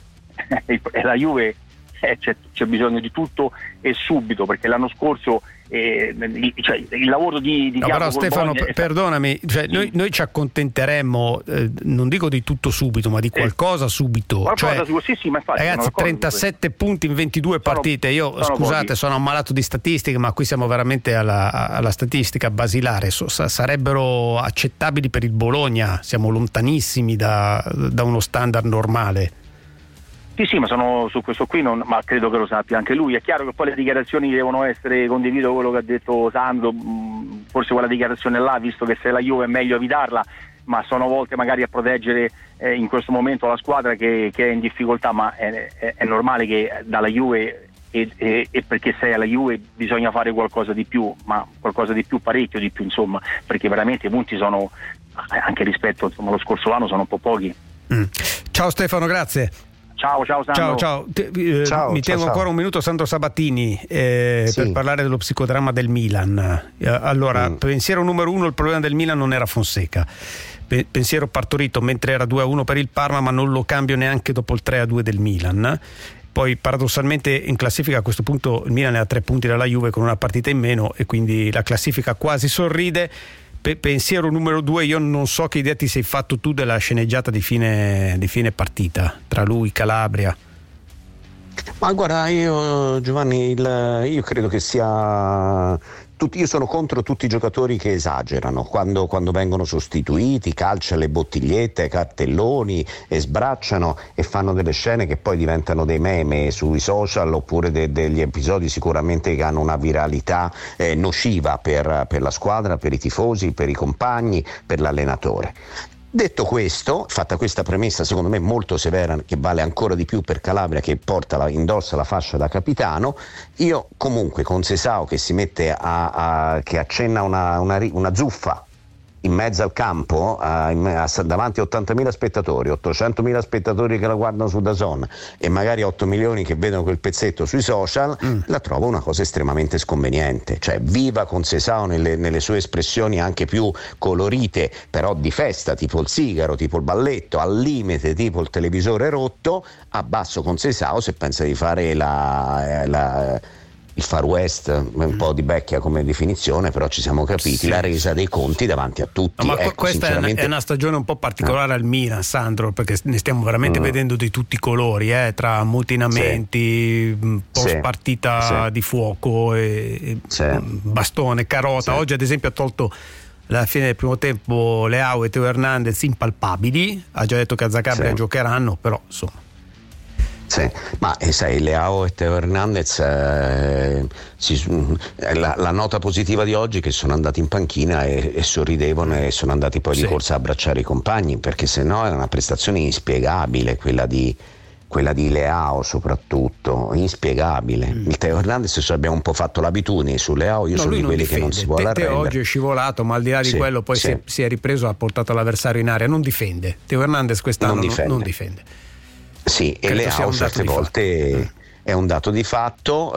è la Juve eh, c'è, c'è bisogno di tutto e subito, perché l'anno scorso eh, cioè, il lavoro di, di no, però Stefano è... perdonami, cioè, sì. noi, noi ci accontenteremmo eh, non dico di tutto subito, ma di qualcosa subito, qualcosa cioè, su... sì, sì, ma infatti, ragazzi, trentasette punti in ventidue sono, partite. Io sono scusate pochi. Sono ammalato di statistiche, ma qui siamo veramente alla, alla statistica basilare. So, sarebbero accettabili per il Bologna, siamo lontanissimi da, da uno standard normale. Sì, sì, ma sono su questo qui, non, ma credo che lo sappia anche lui. È chiaro che poi le dichiarazioni devono essere, condivido quello che ha detto Sandro, forse quella dichiarazione là, visto che se la Juve è meglio evitarla, ma sono volte magari a proteggere eh, in questo momento la squadra che, che è in difficoltà, ma è, è, è normale che dalla Juve e, e, e perché sei alla Juve bisogna fare qualcosa di più, ma qualcosa di più, parecchio di più, insomma, perché veramente i punti sono, anche rispetto insomma allo scorso anno, sono un po' pochi. Mm. Ciao Stefano, grazie. Ciao, ciao Sandro. Ciao, ciao. Ti, eh, Ciao, mi ciao, tengo ciao. ancora un minuto, Sandro Sabatini, eh, Sì. per parlare dello psicodramma del Milan. Eh, allora, Mm. pensiero numero uno, il problema del Milan non era Fonseca. Pe- pensiero partorito mentre era due a uno per il Parma, ma non lo cambio neanche dopo il tre a due del Milan. Poi paradossalmente in classifica a questo punto il Milan è a tre punti dalla Juve con una partita in meno e quindi la classifica quasi sorride. Pe- pensiero numero due, io non so che idea ti sei fatto tu della sceneggiata di fine, di fine partita tra lui, Calabria. Ma guarda, io Giovanni, il, io credo che sia tutti, io sono contro tutti i giocatori che esagerano quando, quando vengono sostituiti, calciano le bottigliette, cartelloni e sbracciano e fanno delle scene che poi diventano dei meme sui social, oppure de, degli episodi sicuramente che hanno una viralità eh, nociva per, per la squadra, per i tifosi, per i compagni, per l'allenatore. Detto questo, fatta questa premessa secondo me molto severa, che vale ancora di più per Calabria che porta la, indossa la fascia da capitano, io comunque con Sesao che si mette a, a che accenna una, una, una zuffa in mezzo al campo, a, a, davanti a ottantamila spettatori, ottocentomila spettatori che la guardano su D A Z N e magari otto milioni che vedono quel pezzetto sui social, mm. la trovo una cosa estremamente sconveniente. Cioè, viva con Sesao nelle, nelle sue espressioni anche più colorite, però di festa, tipo il sigaro, tipo il balletto, al limite tipo il televisore rotto, abbasso con Sesao se pensa di fare la... la il Far West, un po' di vecchia come definizione, però ci siamo capiti, sì, la resa dei conti davanti a tutti. No, ma ecco, questa sinceramente... è una stagione un po' particolare eh. al Milan, Sandro, perché ne stiamo veramente mm. vedendo di tutti i colori, eh, tra mutinamenti, sì. post partita sì. di fuoco e sì. bastone, carota. Sì. Oggi ad esempio ha tolto alla fine del primo tempo Leao e Teo Hernandez impalpabili, ha già detto che a Zagabria sì. giocheranno, però insomma. Sì, ma eh, sai, Leao e Teo Hernandez, eh, si, la, la nota positiva di oggi è che sono andati in panchina e, e sorridevano e sono andati poi sì. di corsa a abbracciare i compagni, perché sennò è una prestazione inspiegabile quella di, quella di Leao, soprattutto inspiegabile. Mm. Il Teo Hernandez, cioè, abbiamo un po' fatto l'abitudine su Leao, io no, sono di quelli difende. Che non si vuole arrendere. Teo oggi è scivolato, ma al di là di sì, quello poi sì. si, è, si è ripreso, ha portato l'avversario in area, non difende. Teo Hernandez quest'anno non difende. Non, non difende. Sì, credo e Leao certe volte mm. è un dato di fatto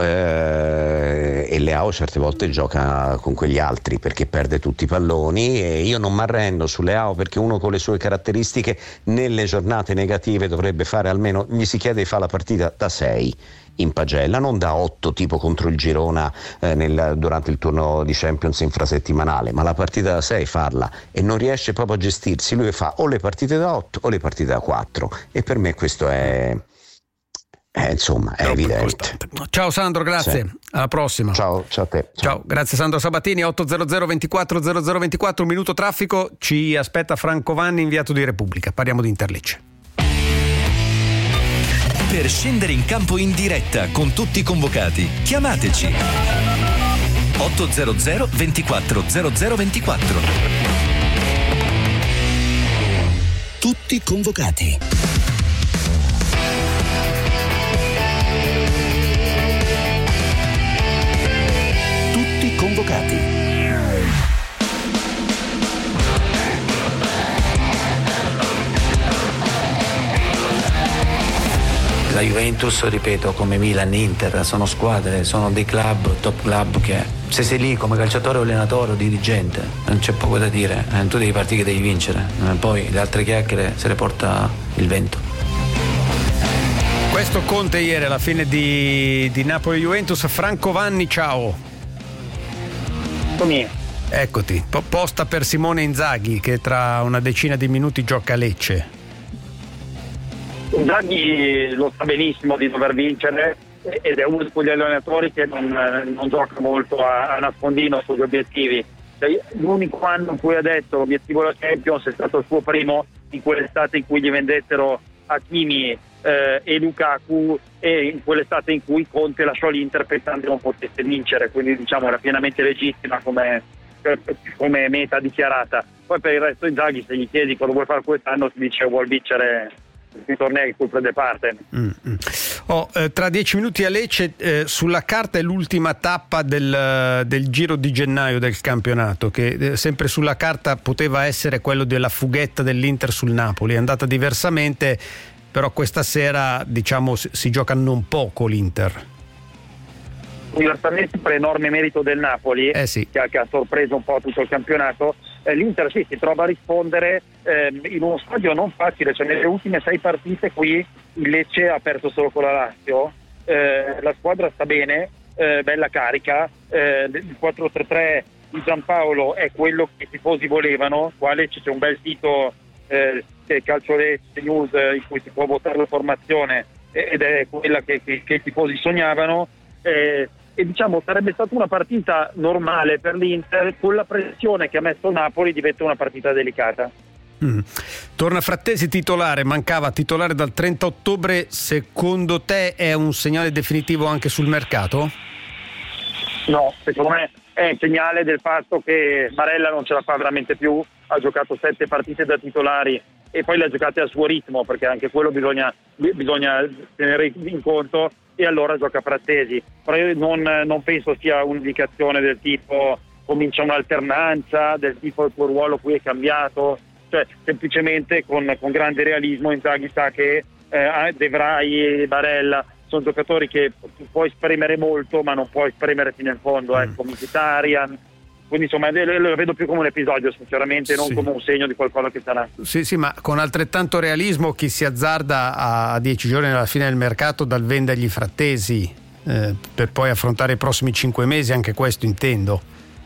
eh, e Leao certe volte gioca con quegli altri perché perde tutti i palloni, e io non mi arrendo su Leao perché uno con le sue caratteristiche nelle giornate negative dovrebbe fare almeno, gli si chiede di fare la partita da sei in pagella, non da otto tipo contro il Girona eh, nel, durante il turno di Champions infrasettimanale, ma la partita da sei farla, e non riesce proprio a gestirsi. Lui fa o le partite da otto o le partite da quattro, e per me questo è, è insomma è Troppo evidente. Costante. Ciao Sandro, grazie, sì. alla prossima. Ciao, ciao a te. Ciao. Ciao, grazie Sandro Sabatini. Otto zero zero ventiquattro zero zero ventiquattro, un minuto traffico, ci aspetta Franco Vanni, inviato di Repubblica. Parliamo di Interlecce. Per scendere in campo in diretta con tutti i convocati, chiamateci otto zero zero ventiquattro zero zero ventiquattro. Tutti convocati. Tutti convocati. La Juventus, ripeto, come Milan, Inter, sono squadre, sono dei club, top club, che se sei lì come calciatore o allenatore o dirigente non c'è poco da dire, eh, tu devi partire che devi vincere, eh, poi le altre chiacchiere se le porta il vento. Questo Conte ieri alla fine di, di Napoli-Juventus. Franco Vanni, ciao. Come? Eccoti, posta per Simone Inzaghi che tra una decina di minuti gioca a Lecce. Inzaghi lo sa benissimo di dover vincere ed è uno di quegli allenatori che non, non gioca molto a, a nascondino sugli obiettivi. Cioè, l'unico anno in cui ha detto l'obiettivo della Champions è stato il suo primo, in quell'estate in cui gli vendettero Hakimi eh, e Lukaku, e in quell'estate in cui Conte lasciò l'Inter pensando che non potesse vincere, quindi diciamo era pienamente legittima come, come meta dichiarata. Poi per il resto Inzaghi, se gli chiedi cosa vuoi fare quest'anno, ti dice vuol vincere i tornei in cui prende parte. Mm, mm. Oh, eh, tra dieci minuti a Lecce, eh, sulla carta è l'ultima tappa del, del giro di gennaio del campionato, che eh, sempre sulla carta poteva essere quello della fughetta dell'Inter sul Napoli, è andata diversamente, però questa sera diciamo si gioca non poco l'Inter. Diversamente per enorme merito del Napoli, eh sì. che, ha, che ha sorpreso un po' tutto il campionato, eh, l'Inter sì, si trova a rispondere eh, in uno stadio non facile, cioè nelle ultime sei partite qui il Lecce ha perso solo con la Lazio, eh, la squadra sta bene, eh, bella carica, eh, il quattro tre tre di Giampaolo è quello che i tifosi volevano, qua a Lecce c'è un bel sito eh, Calcio Lecce News in cui si può votare la formazione ed è quella che, che, che i tifosi sognavano. Eh, e diciamo sarebbe stata una partita normale per l'Inter, con la pressione che ha messo Napoli diventa una partita delicata. Mm. Torna Frattesi titolare, mancava titolare dal trenta ottobre, secondo te è un segnale definitivo anche sul mercato? No, secondo me è il segnale del fatto che Barella non ce la fa veramente più, ha giocato sette partite da titolari e poi le ha giocate a suo ritmo, perché anche quello bisogna, bisogna tenere in conto, e allora gioca Frattesi. Però io non, non penso sia un'indicazione del tipo comincia un'alternanza, del tipo il tuo ruolo qui è cambiato, cioè semplicemente con, con grande realismo Inzaghi sa che eh, De Vrij e Barella sono giocatori che puoi spremere molto ma non puoi spremere fino in fondo, ecco, mm. Mkhitaryan. Quindi insomma lo vedo più come un episodio sinceramente, non sì. come un segno di qualcosa che sarà. Sì, sì, ma con altrettanto realismo chi si azzarda a dieci giorni alla fine del mercato dal vendergli Frattesi eh, per poi affrontare i prossimi cinque mesi, anche questo intendo.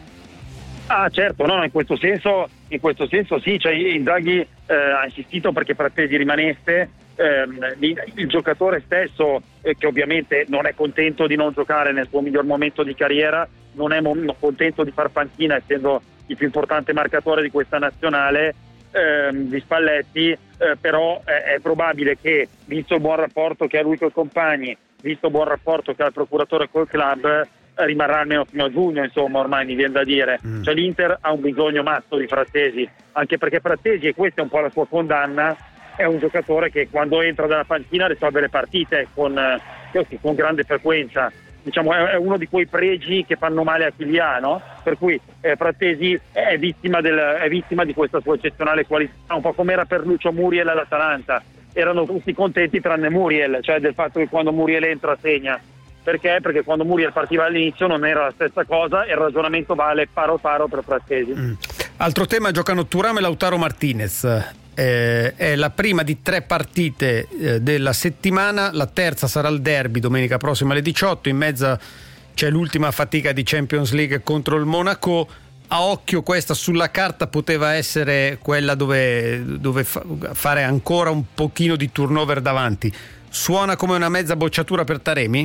Ah certo, no, in questo senso, in questo senso sì, cioè Inzaghi eh, ha insistito perché Frattesi rimanesse, ehm, il, il giocatore stesso eh, che ovviamente non è contento di non giocare nel suo miglior momento di carriera, non è mo- contento di far panchina essendo il più importante marcatore di questa nazionale ehm, di Spalletti, eh, però è, è probabile che, visto il buon rapporto che ha lui con i compagni, visto il buon rapporto che ha il procuratore col club, eh, rimarrà almeno fino a giugno, insomma, ormai mi viene da dire. Mm. Cioè l'Inter ha un bisogno matto di Frattesi, anche perché Frattesi, e questa è un po' la sua condanna, è un giocatore che quando entra dalla panchina risolve le partite con, eh, con grande frequenza. Diciamo è uno di quei pregi che fanno male a chi li ha, no? Per cui eh, Frattesi è vittima, del, è vittima di questa sua eccezionale qualità, un po' come era per Lucio Muriel all'Atalanta, erano tutti contenti tranne Muriel, cioè del fatto che quando Muriel entra segna. Perché? Perché quando Muriel partiva all'inizio non era la stessa cosa e il ragionamento vale paro paro per Frattesi. Mm. Altro tema, giocano Thuram e Lautaro Martinez. Eh, è la prima di tre partite eh, della settimana, la terza sarà il derby domenica prossima alle diciotto, in mezzo c'è l'ultima fatica di Champions League contro il Monaco. A occhio questa sulla carta poteva essere quella dove, dove fa, fare ancora un pochino di turnover davanti. Suona come una mezza bocciatura per Taremi?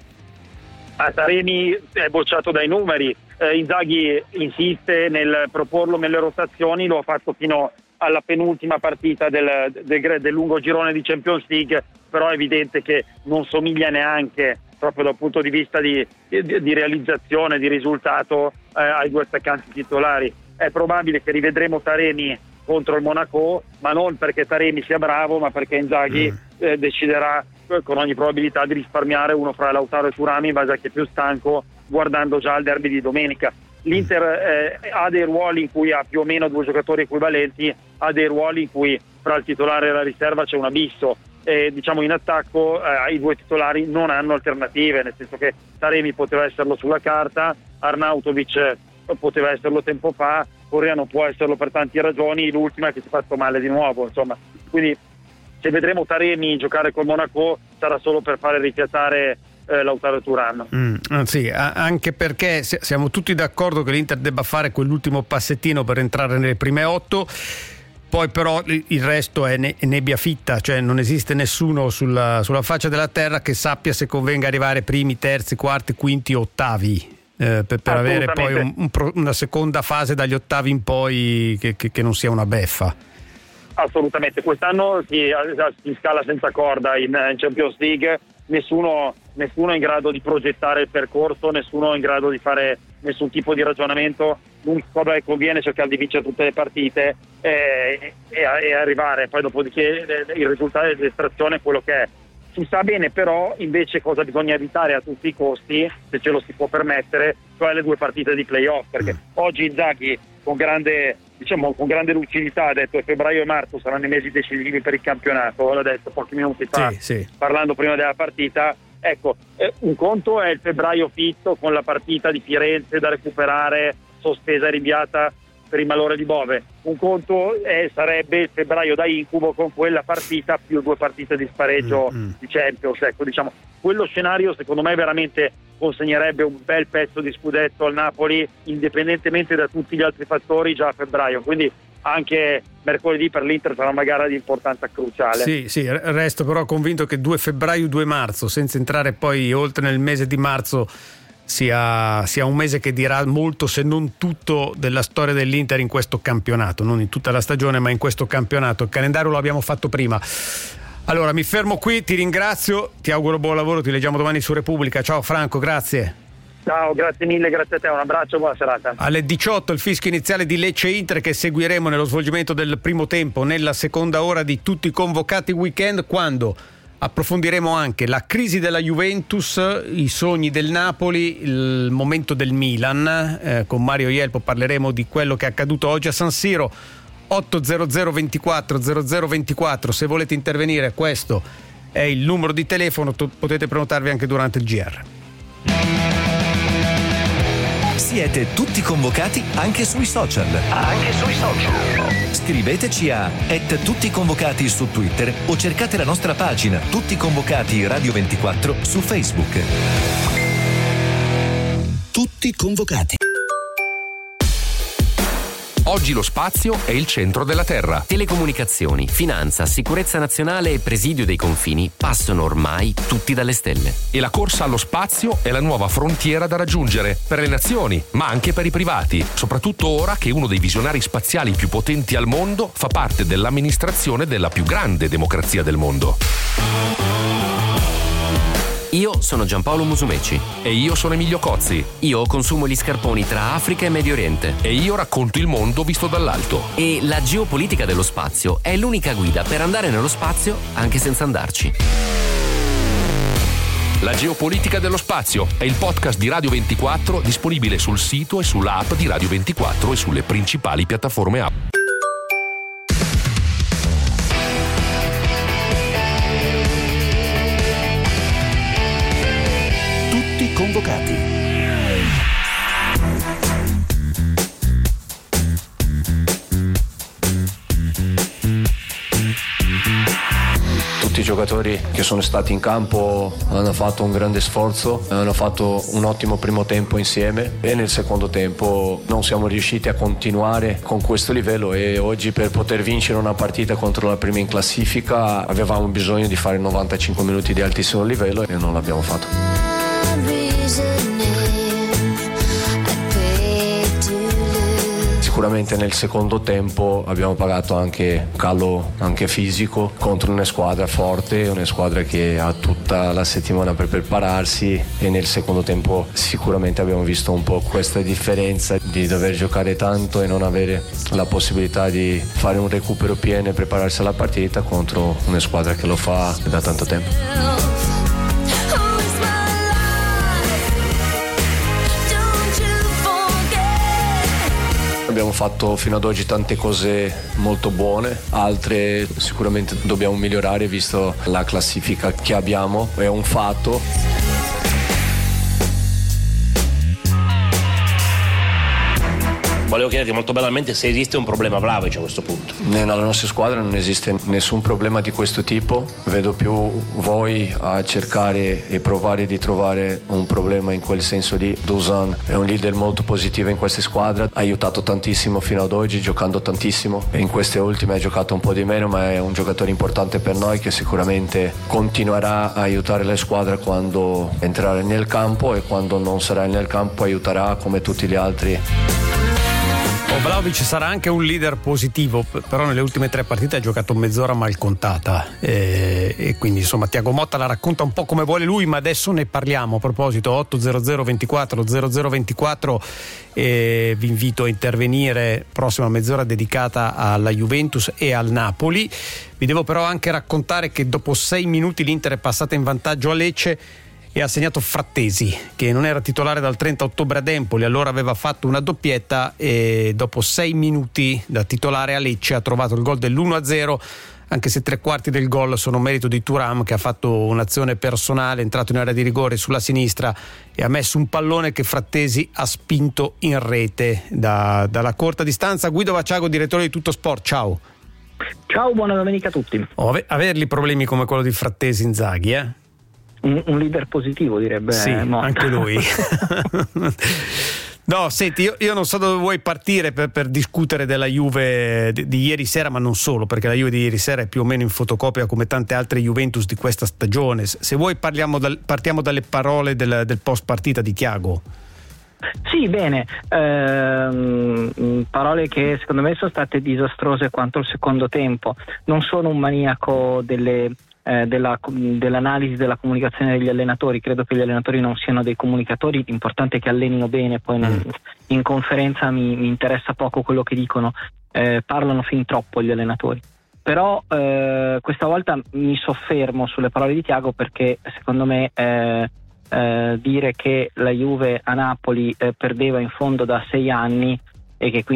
A Taremi è bocciato dai numeri, eh, Inzaghi insiste nel proporlo nelle rotazioni, lo ha fatto fino alla penultima partita del, del, del lungo girone di Champions League, però è evidente che non somiglia neanche, proprio dal punto di vista di, di, di realizzazione, di risultato, eh, ai due attaccanti titolari. È probabile che rivedremo Taremi contro il Monaco, ma non perché Taremi sia bravo, ma perché Inzaghi mm. eh, deciderà eh, con ogni probabilità di risparmiare uno fra Lautaro e Thuram in base a chi è più stanco, guardando già il derby di domenica. L'Inter eh, ha dei ruoli in cui ha più o meno due giocatori equivalenti, ha dei ruoli in cui fra il titolare e la riserva c'è un abisso, e diciamo in attacco eh, i due titolari non hanno alternative, nel senso che Taremi poteva esserlo sulla carta, Arnautovic eh, poteva esserlo tempo fa, Correa non può esserlo per tante ragioni, l'ultima è che si è fatto male di nuovo, insomma. Quindi se vedremo Taremi giocare col Monaco sarà solo per fare rifiatare Eh, Lautaro Thuram. Mm, sì, anche perché siamo tutti d'accordo che l'Inter debba fare quell'ultimo passettino per entrare nelle prime otto, poi però il resto è, ne- è nebbia fitta, cioè non esiste nessuno sulla, sulla faccia della terra che sappia se convenga arrivare primi, terzi, quarti, quinti, ottavi eh, per, per avere poi un, un pro- una seconda fase dagli ottavi in poi che, che, che non sia una beffa. Assolutamente, quest'anno si, si scala senza corda in, in Champions League, nessuno, nessuno è in grado di progettare il percorso, nessuno è in grado di fare nessun tipo di ragionamento. L'unica cosa che conviene è cercare di vincere tutte le partite e, e, e arrivare, poi dopodiché il risultato dell'estrazione è quello che è. Si sa bene però invece cosa bisogna evitare a tutti i costi, se ce lo si può permettere, cioè le due partite di playoff, perché oggi Inzaghi con grande diciamo con grande lucidità ha detto che febbraio e marzo saranno i mesi decisivi per il campionato, l'ha detto pochi minuti fa, sì, sì. parlando prima della partita. Ecco, eh, un conto è il febbraio fitto con la partita di Firenze da recuperare, sospesa e rinviata per il malore di Bove. Un conto è, sarebbe il febbraio da incubo con quella partita più due partite di spareggio mm-hmm. di Champions. Ecco, diciamo, quello scenario secondo me veramente consegnerebbe un bel pezzo di scudetto al Napoli, indipendentemente da tutti gli altri fattori, già a febbraio. Quindi anche mercoledì per l'Inter sarà una gara di importanza cruciale. Sì, sì, resto però convinto che due febbraio due marzo, senza entrare poi oltre nel mese di marzo, sia, sia un mese che dirà molto, se non tutto, della storia dell'Inter in questo campionato, non in tutta la stagione ma in questo campionato. Il calendario lo abbiamo fatto prima. Allora mi fermo qui, ti ringrazio, ti auguro buon lavoro, ti leggiamo domani su Repubblica. Ciao Franco, grazie. Ciao, grazie mille, grazie a te, un abbraccio, buona serata. Alle diciotto il fischio iniziale di Lecce-Inter, che seguiremo nello svolgimento del primo tempo nella seconda ora di Tutti convocati weekend, quando approfondiremo anche la crisi della Juventus, i sogni del Napoli, il momento del Milan. Eh, con Mario Ielpo parleremo di quello che è accaduto oggi a San Siro. otto zero zero ventiquattro zero zero ventiquattro, se volete intervenire questo è il numero di telefono, potete prenotarvi anche durante il G R. Siete tutti convocati anche sui social. Anche sui social. Scriveteci a et tutti convocati su Twitter o cercate la nostra pagina Tutti Convocati Radio ventiquattro su Facebook. Tutti convocati. Oggi lo spazio è il centro della Terra. Telecomunicazioni, finanza, sicurezza nazionale e presidio dei confini passano ormai tutti dalle stelle. E la corsa allo spazio è la nuova frontiera da raggiungere per le nazioni, ma anche per i privati, soprattutto ora che uno dei visionari spaziali più potenti al mondo fa parte dell'amministrazione della più grande democrazia del mondo. Io sono Giampaolo Musumeci. E io sono Emilio Cozzi. Io consumo gli scarponi tra Africa e Medio Oriente. E io racconto il mondo visto dall'alto. E la geopolitica dello spazio è l'unica guida per andare nello spazio anche senza andarci. La geopolitica dello spazio è il podcast di Radio ventiquattro, disponibile sul sito e sull'app di Radio ventiquattro e sulle principali piattaforme app. Convocati. Tutti i giocatori che sono stati in campo hanno fatto un grande sforzo, hanno fatto un ottimo primo tempo insieme e nel secondo tempo non siamo riusciti a continuare con questo livello, e oggi per poter vincere una partita contro la prima in classifica avevamo bisogno di fare novantacinque minuti di altissimo livello e non l'abbiamo fatto. Sicuramente nel secondo tempo abbiamo pagato anche un calo anche fisico contro una squadra forte, una squadra che ha tutta la settimana per prepararsi, e nel secondo tempo sicuramente abbiamo visto un po' questa differenza di dover giocare tanto e non avere la possibilità di fare un recupero pieno e prepararsi alla partita contro una squadra che lo fa da tanto tempo. Abbiamo fatto fino ad oggi tante cose molto buone, altre sicuramente dobbiamo migliorare visto la classifica che abbiamo, è un fatto. Volevo chiederti molto banalmente se esiste un problema Vlahovic a questo punto. Nella nostra squadra non esiste nessun problema di questo tipo, vedo più voi a cercare e provare di trovare un problema in quel senso lì. Dusan è un leader molto positivo in questa squadra, ha aiutato tantissimo fino ad oggi, giocando tantissimo, e in queste ultime ha giocato un po' di meno, ma è un giocatore importante per noi che sicuramente continuerà a aiutare la squadra quando entrerà nel campo, e quando non sarà nel campo aiuterà come tutti gli altri. Vlahovic sarà anche un leader positivo, però nelle ultime tre partite ha giocato mezz'ora mal contata, e, e quindi insomma Tiago Motta la racconta un po' come vuole lui, ma adesso ne parliamo. A proposito, otto zero zero ventiquattro zero zero ventiquattro, e vi invito a intervenire, prossima mezz'ora dedicata alla Juventus e al Napoli. Vi devo però anche raccontare che dopo sei minuti l'Inter è passata in vantaggio a Lecce e ha segnato Frattesi, che non era titolare dal trenta ottobre ad Empoli, allora aveva fatto una doppietta e dopo sei minuti da titolare a Lecce ha trovato il gol dell'uno a zero, anche se tre quarti del gol sono merito di Thuram, che ha fatto un'azione personale, è entrato in area di rigore sulla sinistra e ha messo un pallone che Frattesi ha spinto in rete da, dalla corta distanza. Guido Vaciago, direttore di Tutto Sport, ciao. Ciao, buona domenica a tutti. Oh, ave- averli problemi come quello di Frattesi Inzaghi, eh? Un, un leader positivo, direbbe. Sì, Motta. anche lui. No, senti, io, io non so dove vuoi partire per, per discutere della Juve di, di ieri sera, ma non solo, perché la Juve di ieri sera è più o meno in fotocopia come tante altre Juventus di questa stagione. Se vuoi parliamo dal, partiamo dalle parole del, del post partita di Thiago. Sì, bene, ehm, parole che secondo me sono state disastrose quanto il secondo tempo. Non sono un maniaco delle, eh, della, dell'analisi della comunicazione degli allenatori, credo che gli allenatori non siano dei comunicatori, l'importante è che allenino bene, poi non, in conferenza mi, mi interessa poco quello che dicono, eh, parlano fin troppo gli allenatori. Però eh, questa volta mi soffermo sulle parole di Thiago perché secondo me eh, Eh, dire che la Juve a Napoli eh, perdeva in fondo da sei anni e che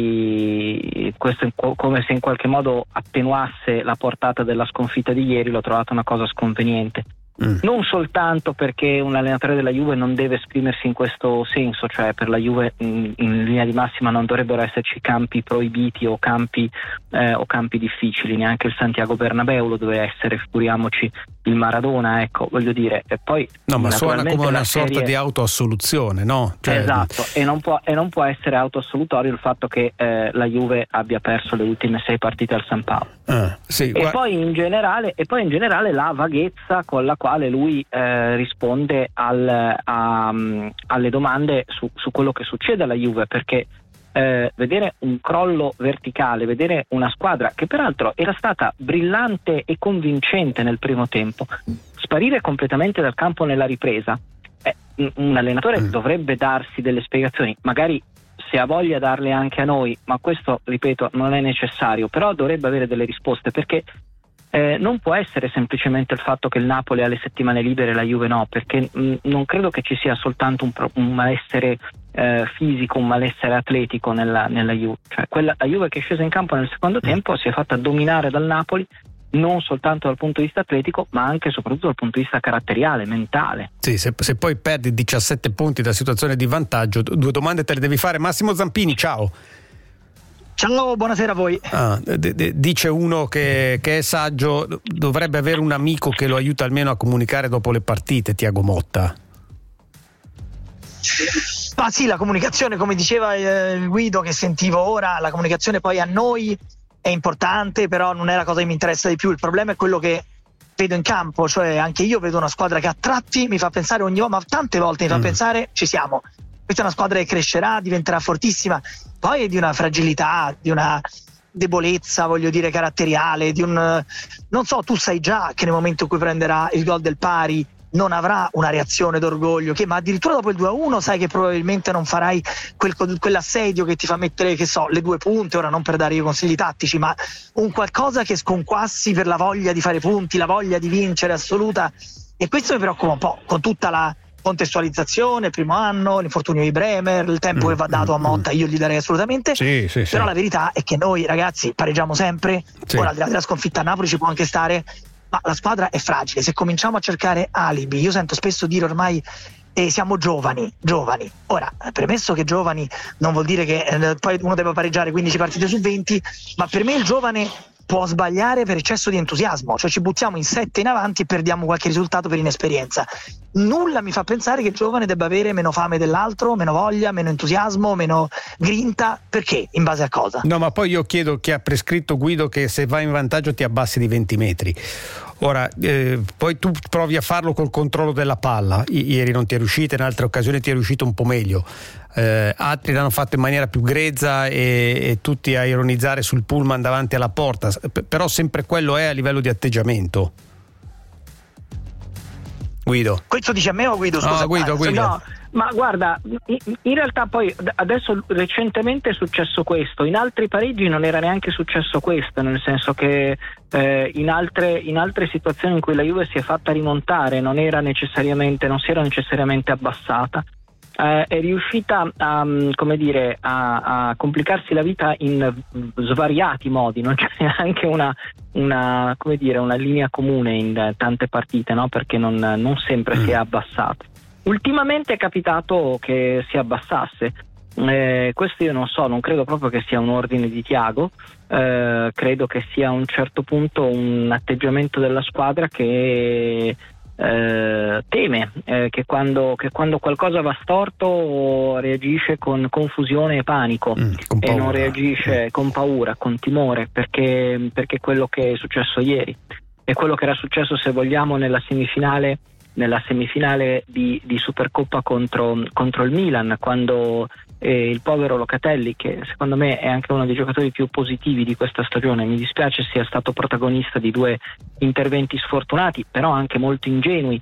quindi questo in, come se in qualche modo attenuasse la portata della sconfitta di ieri, l'ho trovata una cosa sconveniente. Mm. Non soltanto perché un allenatore della Juve non deve esprimersi in questo senso, cioè per la Juve in, in linea di massima non dovrebbero esserci campi proibiti o campi, eh, o campi difficili, neanche il Santiago Bernabéu lo deve essere, figuriamoci il Maradona, ecco, voglio dire. E poi no, ma suona come una serie... sorta di autoassoluzione, no? Cioè... Esatto, e non può, e non può essere autoassolutorio il fatto che eh, la Juve abbia perso le ultime sei partite al San Paolo. Ah, sì, e, guarda... poi in generale, e poi in generale la vaghezza con la quale lui eh, risponde al, a, um, alle domande su, su quello che succede alla Juve, perché eh, vedere un crollo verticale, vedere una squadra che peraltro era stata brillante e convincente nel primo tempo, sparire completamente dal campo nella ripresa, eh, un allenatore mm. dovrebbe darsi delle spiegazioni, magari se ha voglia darle anche a noi, ma questo, ripeto, non è necessario, però dovrebbe avere delle risposte, perché eh, non può essere semplicemente il fatto che il Napoli ha le settimane libere e la Juve no, perché mh, non credo che ci sia soltanto un, pro- un malessere eh, fisico, un malessere atletico nella, nella Juve, cioè quella, la Juve che è scesa in campo nel secondo tempo si è fatta dominare dal Napoli, non soltanto dal punto di vista atletico, ma anche e soprattutto dal punto di vista caratteriale, mentale. Sì, se, se poi perdi diciassette punti da situazione di vantaggio, due domande te le devi fare. Massimo Zampini, ciao. Ciao, buonasera a voi. Ah, d- d- dice uno che, che è saggio, dovrebbe avere un amico che lo aiuta almeno a comunicare dopo le partite, Thiago Motta. Ma sì, la comunicazione, come diceva il Guido che sentivo ora, la comunicazione poi a noi è importante, però non è la cosa che mi interessa di più. Il problema è quello che vedo in campo, cioè anche io vedo una squadra che a tratti mi fa pensare ogni volta, ma tante volte mi fa mm. pensare ci siamo. Questa è una squadra che crescerà, diventerà fortissima, poi è di una fragilità, di una debolezza, voglio dire, caratteriale, di un non so, tu sai già che nel momento in cui prenderà il gol del pari non avrà una reazione d'orgoglio, che, ma addirittura dopo il due a uno sai che probabilmente non farai quel, quell'assedio che ti fa mettere, che so, le due punte, ora non per dare io consigli tattici, ma un qualcosa che sconquassi per la voglia di fare punti, la voglia di vincere assoluta, e questo mi preoccupa un po', con tutta la contestualizzazione, il primo anno, l'infortunio di Bremer, il tempo mm, che va dato a Motta, io gli darei assolutamente, sì, sì, però sì. La verità è che noi ragazzi pareggiamo sempre, sì. Ora al di là della sconfitta a Napoli ci può anche stare, ma la squadra è fragile, se cominciamo a cercare alibi, io sento spesso dire ormai eh, siamo giovani, giovani, ora premesso che giovani non vuol dire che eh, poi uno deve pareggiare quindici partite su venti, ma per me il giovane può sbagliare per eccesso di entusiasmo, cioè ci buttiamo in sette in avanti e perdiamo qualche risultato per inesperienza. Nulla mi fa pensare che il giovane debba avere meno fame dell'altro, meno voglia, meno entusiasmo, meno grinta, perché? In base a cosa? No, ma poi io chiedo che ha prescritto Guido che se vai in vantaggio ti abbassi di venti metri. Ora, eh, poi tu provi a farlo col controllo della palla, I- ieri non ti è riuscito, in altre occasioni ti è riuscito un po' meglio. Eh, altri l'hanno fatto in maniera più grezza e, e tutti a ironizzare sul pullman davanti alla porta, P- però sempre quello è a livello di atteggiamento. Guido. Questo dice a me o Guido? Scusa. No, Guido, Guido. No, Ma guarda, in realtà poi adesso recentemente è successo questo, in altri pareggi non era neanche successo questo, nel senso che eh, in altre in altre situazioni in cui la Juve si è fatta rimontare non era necessariamente non si era necessariamente abbassata. Eh, è riuscita a, come dire, a, a complicarsi la vita in svariati modi, non c'è neanche una, una, come dire, una linea comune in tante partite, no? Perché non, non sempre mm. si è abbassata. Ultimamente è capitato che si abbassasse, eh, questo io non so, non credo proprio che sia un ordine di Thiago, eh, credo che sia a un certo punto un atteggiamento della squadra che eh, teme eh, che, quando, che quando qualcosa va storto reagisce con confusione e panico mm, e non reagisce mm. con paura, con timore, perché, perché quello che è successo ieri è quello che era successo, se vogliamo, nella semifinale nella semifinale di, di Supercoppa contro, contro il Milan, quando eh, il povero Locatelli, che secondo me è anche uno dei giocatori più positivi di questa stagione, mi dispiace sia stato protagonista di due interventi sfortunati, però anche molto ingenui,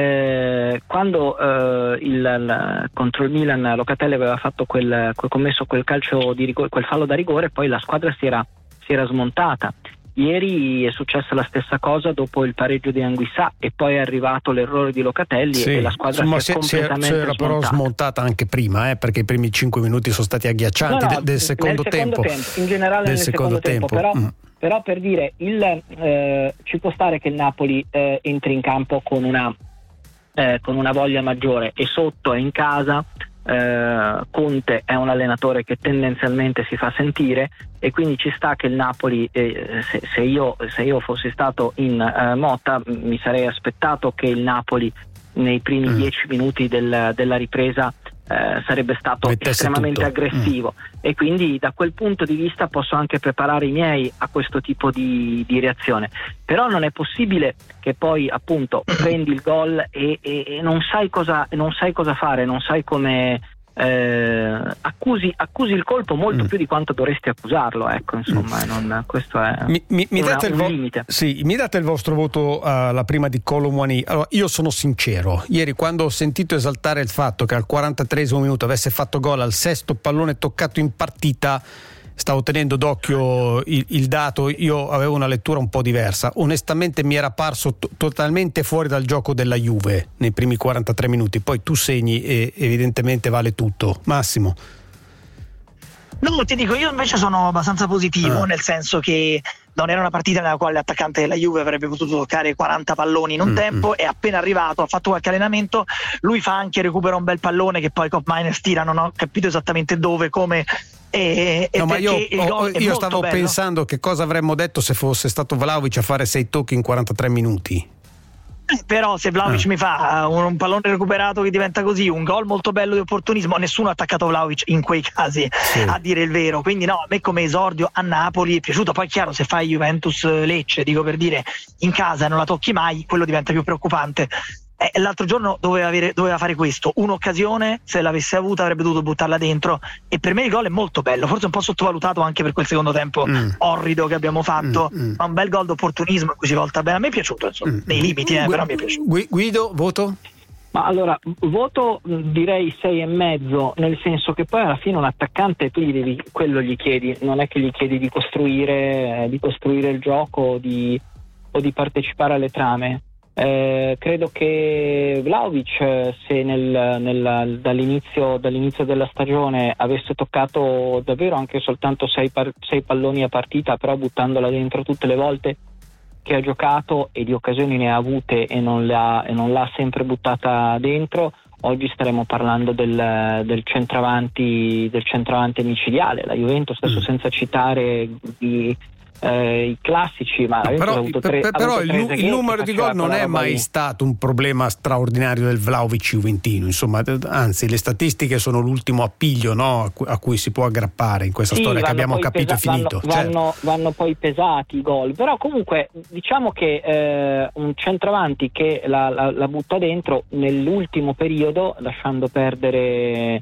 eh, quando eh, il, il, contro il Milan Locatelli aveva fatto quel, quel commesso quel calcio di rigore, quel fallo da rigore, poi la squadra si era, si era smontata. Ieri è successa la stessa cosa dopo il pareggio di Anguissà e poi è arrivato l'errore di Locatelli sì, e la squadra insomma, si è completamente si era però smontata. smontata anche prima, eh, perché i primi cinque minuti sono stati agghiaccianti no, no, del secondo, nel tempo. secondo tempo. In generale del nel secondo, secondo tempo, tempo. Però, mm. però per dire il, eh, ci può stare che il Napoli eh, entri in campo con una, eh, con una voglia maggiore e sotto è in casa. Uh, Conte è un allenatore che tendenzialmente si fa sentire e quindi ci sta che il Napoli eh, se, se, io, se io fossi stato in uh, Motta mi sarei aspettato che il Napoli nei primi mm. dieci minuti del, della ripresa uh, sarebbe stato Mettesse estremamente tutto. aggressivo mm. e quindi da quel punto di vista posso anche preparare i miei a questo tipo di, di reazione, però non è possibile che poi appunto prendi il gol e, e, e non sai cosa non sai cosa fare, non sai come eh, accusi, accusi il colpo molto mm. più di quanto dovresti accusarlo, ecco, insomma, mm. non, questo è mi, mi, mi una, date un il vo- limite. Sì, mi date il vostro voto alla uh, prima di Kolo Muani. Allora, io sono sincero, ieri quando ho sentito esaltare il fatto che al quarantatreesimo minuto avesse fatto gol al sesto pallone toccato in partita, stavo tenendo d'occhio il, il dato, io avevo una lettura un po' diversa. Onestamente mi era parso to- totalmente fuori dal gioco della Juve nei primi quarantatré minuti. Poi tu segni e evidentemente vale tutto. Massimo. No, ti dico, io invece sono abbastanza positivo, ah. nel senso che non era una partita nella quale l'attaccante della Juve avrebbe potuto toccare quaranta palloni in un mm, tempo, mm. è appena arrivato, ha fatto qualche allenamento, lui fa anche, recupera un bel pallone che poi Cop Miners tira, non ho capito esattamente dove, come e, e no, ma io, ho, io stavo bello. pensando che cosa avremmo detto se fosse stato Vlahovic a fare sei tocchi in quarantatré minuti. Eh, però se Vlahovic ah. mi fa un, un pallone recuperato che diventa così, un gol molto bello di opportunismo, nessuno ha attaccato Vlahovic in quei casi, sì. a dire il vero, quindi no, a me come esordio a Napoli è piaciuto. Poi chiaro, se fai Juventus Lecce, dico per dire, in casa e non la tocchi mai, quello diventa più preoccupante. Eh, l'altro giorno doveva, avere, doveva fare questo, un'occasione, se l'avesse avuta avrebbe dovuto buttarla dentro, e per me il gol è molto bello, forse un po' sottovalutato anche per quel secondo tempo mm. orrido che abbiamo fatto, mm. ma un bel gol d'opportunismo in cui si volta bene. A me è piaciuto, insomma, mm. nei limiti, eh, Gu- però mi è piaciuto. Guido, voto? Ma allora, voto direi sei e mezzo, nel senso che poi alla fine un attaccante tu gli devi, quello gli chiedi, non è che gli chiedi di costruire, eh, di costruire il gioco o di, o di partecipare alle trame. Eh, credo che Vlahovic, se nel, nel, dall'inizio, dall'inizio della stagione avesse toccato davvero anche soltanto sei, par, sei palloni a partita, però buttandola dentro tutte le volte che ha giocato, e di occasioni ne ha avute e non l'ha, e non l'ha sempre buttata dentro, oggi staremo parlando del, del centravanti del centravanti micidiale. La Juventus, adesso mm. senza citare di Eh, i classici, ma no, però, avuto tre, tre, però avuto il, il numero di gol non è mai lì. stato un problema straordinario del Vlahovic juventino, insomma, anzi le statistiche sono l'ultimo appiglio, no, a, cui, a cui si può aggrappare in questa sì, storia che abbiamo capito pesa- e finito. Vanno, certo. vanno, vanno poi pesati i gol, però comunque diciamo che eh, un centravanti che la, la, la butta dentro nell'ultimo periodo, lasciando perdere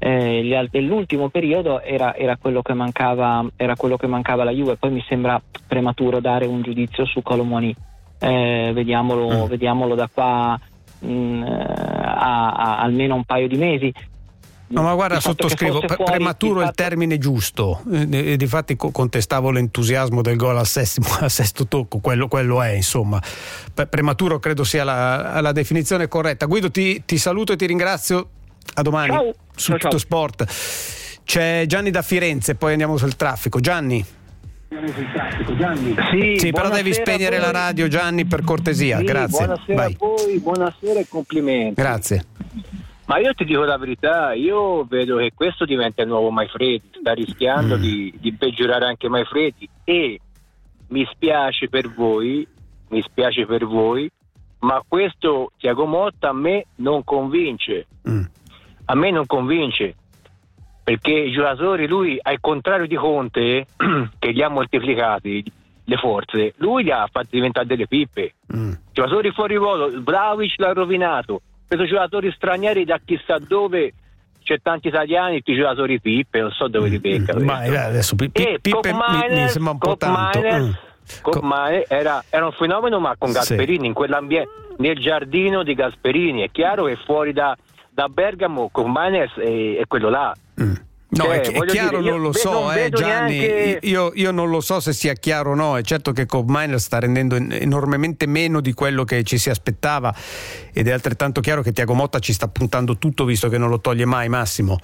Eh, dell'ultimo periodo, era, era quello che mancava era quello che mancava alla Juve. Poi mi sembra prematuro dare un giudizio su Kolo Muani, eh, vediamolo, mm. vediamolo da qua mh, a, a almeno un paio di mesi. No, ma guarda, sottoscrivo, pre- prematuro è il termine giusto, e, e difatti contestavo l'entusiasmo del gol al sesto, al sesto tocco, quello, quello è, insomma, pre- prematuro credo sia la, la definizione corretta. Guido, ti, ti saluto e ti ringrazio, a domani. Ciao. Su ciao, Tutto ciao. Sport. C'è Gianni da Firenze, poi andiamo sul traffico. Gianni? Sì, sì, però devi spegnere la radio, Gianni, per cortesia. Sì, grazie. Buonasera Vai. a voi, buonasera e complimenti. Grazie. Ma io ti dico la verità, io vedo che questo diventa il nuovo Maifredi, sta rischiando mm. di, di peggiorare anche Maifredi, e mi spiace per voi, mi spiace per voi, ma questo Thiago Motta a me non convince, mm. a me non convince, perché i giocatori, lui al contrario di Conte che li ha moltiplicati le forze, lui li ha fatti diventare delle pippe, mm. giocatori fuori ruolo, Vlahovic l'ha rovinato, questi giocatori stranieri da chissà dove, c'è tanti italiani, tutti giocatori pippe, non so dove li becca. Ma adesso P- P- Pippe mi, mi sembra un po' tanto. Mm. Copmane era, era un fenomeno, ma con Gasperini, sì. in quell'ambiente, nel giardino di Gasperini. È chiaro che fuori da, da Bergamo Copmane è, è quello là. Mm. No, cioè, è, è chiaro, dire, non lo so, non eh, Gianni. Neanche... Io, io non lo so se sia chiaro o no. È certo che Cobb Miner sta rendendo enormemente meno di quello che ci si aspettava, ed è altrettanto chiaro che Thiago Motta ci sta puntando tutto, visto che non lo toglie mai, Massimo.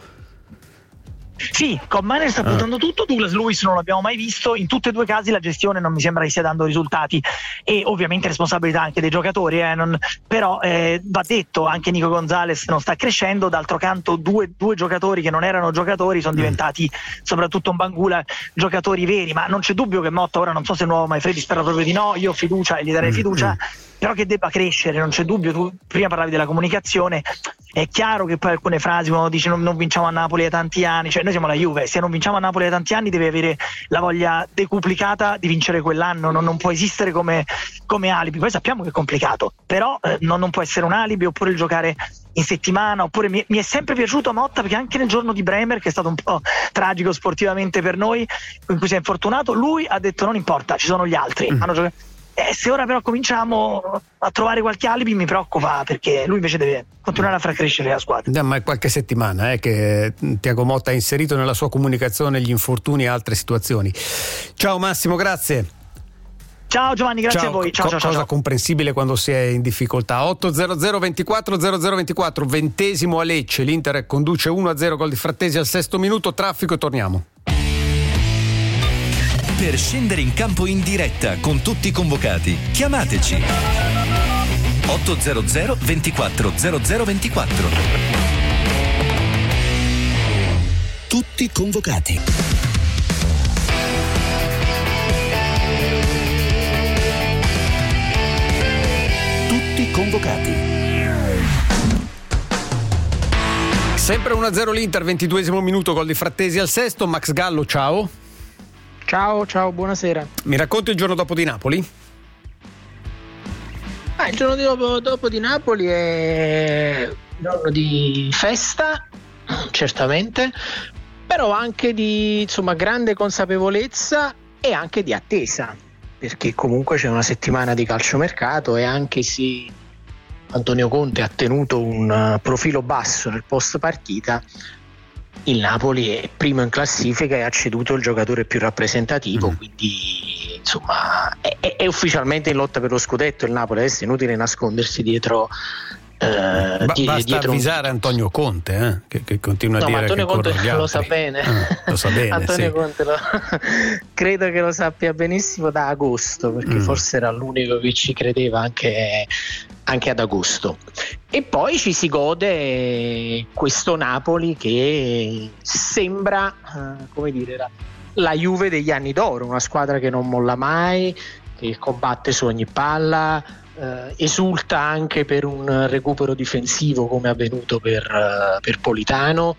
Sì, Cobb Miner sta puntando ah. tutto, Douglas Lewis non l'abbiamo mai visto, in tutti e due i casi la gestione non mi sembra che stia dando risultati, e ovviamente responsabilità anche dei giocatori, eh, non, però eh, va detto, anche Nico Gonzalez non sta crescendo, d'altro canto due, due giocatori che non erano giocatori sono diventati, mm. soprattutto Bangula, giocatori veri, ma non c'è dubbio che Motta ora, non so se il nuovo Maifredi, spero proprio di no, io ho fiducia e gli darei mm. fiducia, però che debba crescere, non c'è dubbio. Tu prima parlavi della comunicazione, è chiaro che poi alcune frasi, uno dice non, non vinciamo a Napoli da tanti anni, cioè noi siamo la Juve, se non vinciamo a Napoli da tanti anni devi avere la voglia decuplicata di vincere quell'anno, non, non può esistere come, come alibi, poi sappiamo che è complicato, però eh, non, non può essere un alibi, oppure il giocare in settimana, oppure mi, mi è sempre piaciuto Motta, perché anche nel giorno di Bremer, che è stato un po' tragico sportivamente per noi, in cui si è infortunato, lui ha detto non importa, ci sono gli altri, mm. hanno giocato. Eh, se ora però cominciamo a trovare qualche alibi mi preoccupa, perché lui invece deve continuare a far crescere la squadra. No, ma è qualche settimana eh, che Thiago Motta ha inserito nella sua comunicazione gli infortuni e altre situazioni. Ciao Massimo, grazie. Ciao Giovanni, grazie ciao, a voi. Ciao, co- ciao, cosa ciao. comprensibile quando si è in difficoltà. otto zero zero ventiquattro zero zero ventiquattro, ventesimo a Lecce, l'Inter conduce uno a zero, gol di Frattesi al sesto minuto, traffico e torniamo. Per scendere in campo in diretta con tutti i convocati, chiamateci otto zero zero ventiquattro zero zero ventiquattro. Tutti convocati. Tutti convocati. Sempre uno a zero l'Inter, ventiduesimo minuto, gol di Frattesi al sesto. Max Gallo, ciao. Ciao, ciao, buonasera. Mi racconti il giorno dopo di Napoli? Ah, il giorno dopo, dopo di Napoli è un giorno di festa, certamente, però anche di, insomma, grande consapevolezza e anche di attesa, perché comunque c'è una settimana di calciomercato, e anche se Antonio Conte ha tenuto un profilo basso nel post partita, il Napoli è primo in classifica e ha ceduto il giocatore più rappresentativo, mm. quindi insomma è, è ufficialmente in lotta per lo scudetto il Napoli. Adesso è inutile nascondersi dietro eh, ba- di, basta dietro avvisare un... Antonio Conte eh, che, che continua a no, dire Antonio che Conte corre gli lo altri. sa bene, eh, lo sa bene Antonio sì. Conte lo... credo che lo sappia benissimo da agosto, perché mm. forse era l'unico che ci credeva anche, anche ad agosto. E poi ci si gode questo Napoli che sembra eh, come dire la, la Juve degli anni d'oro, una squadra che non molla mai, che combatte su ogni palla, eh, esulta anche per un recupero difensivo come è avvenuto per, uh, per Politano,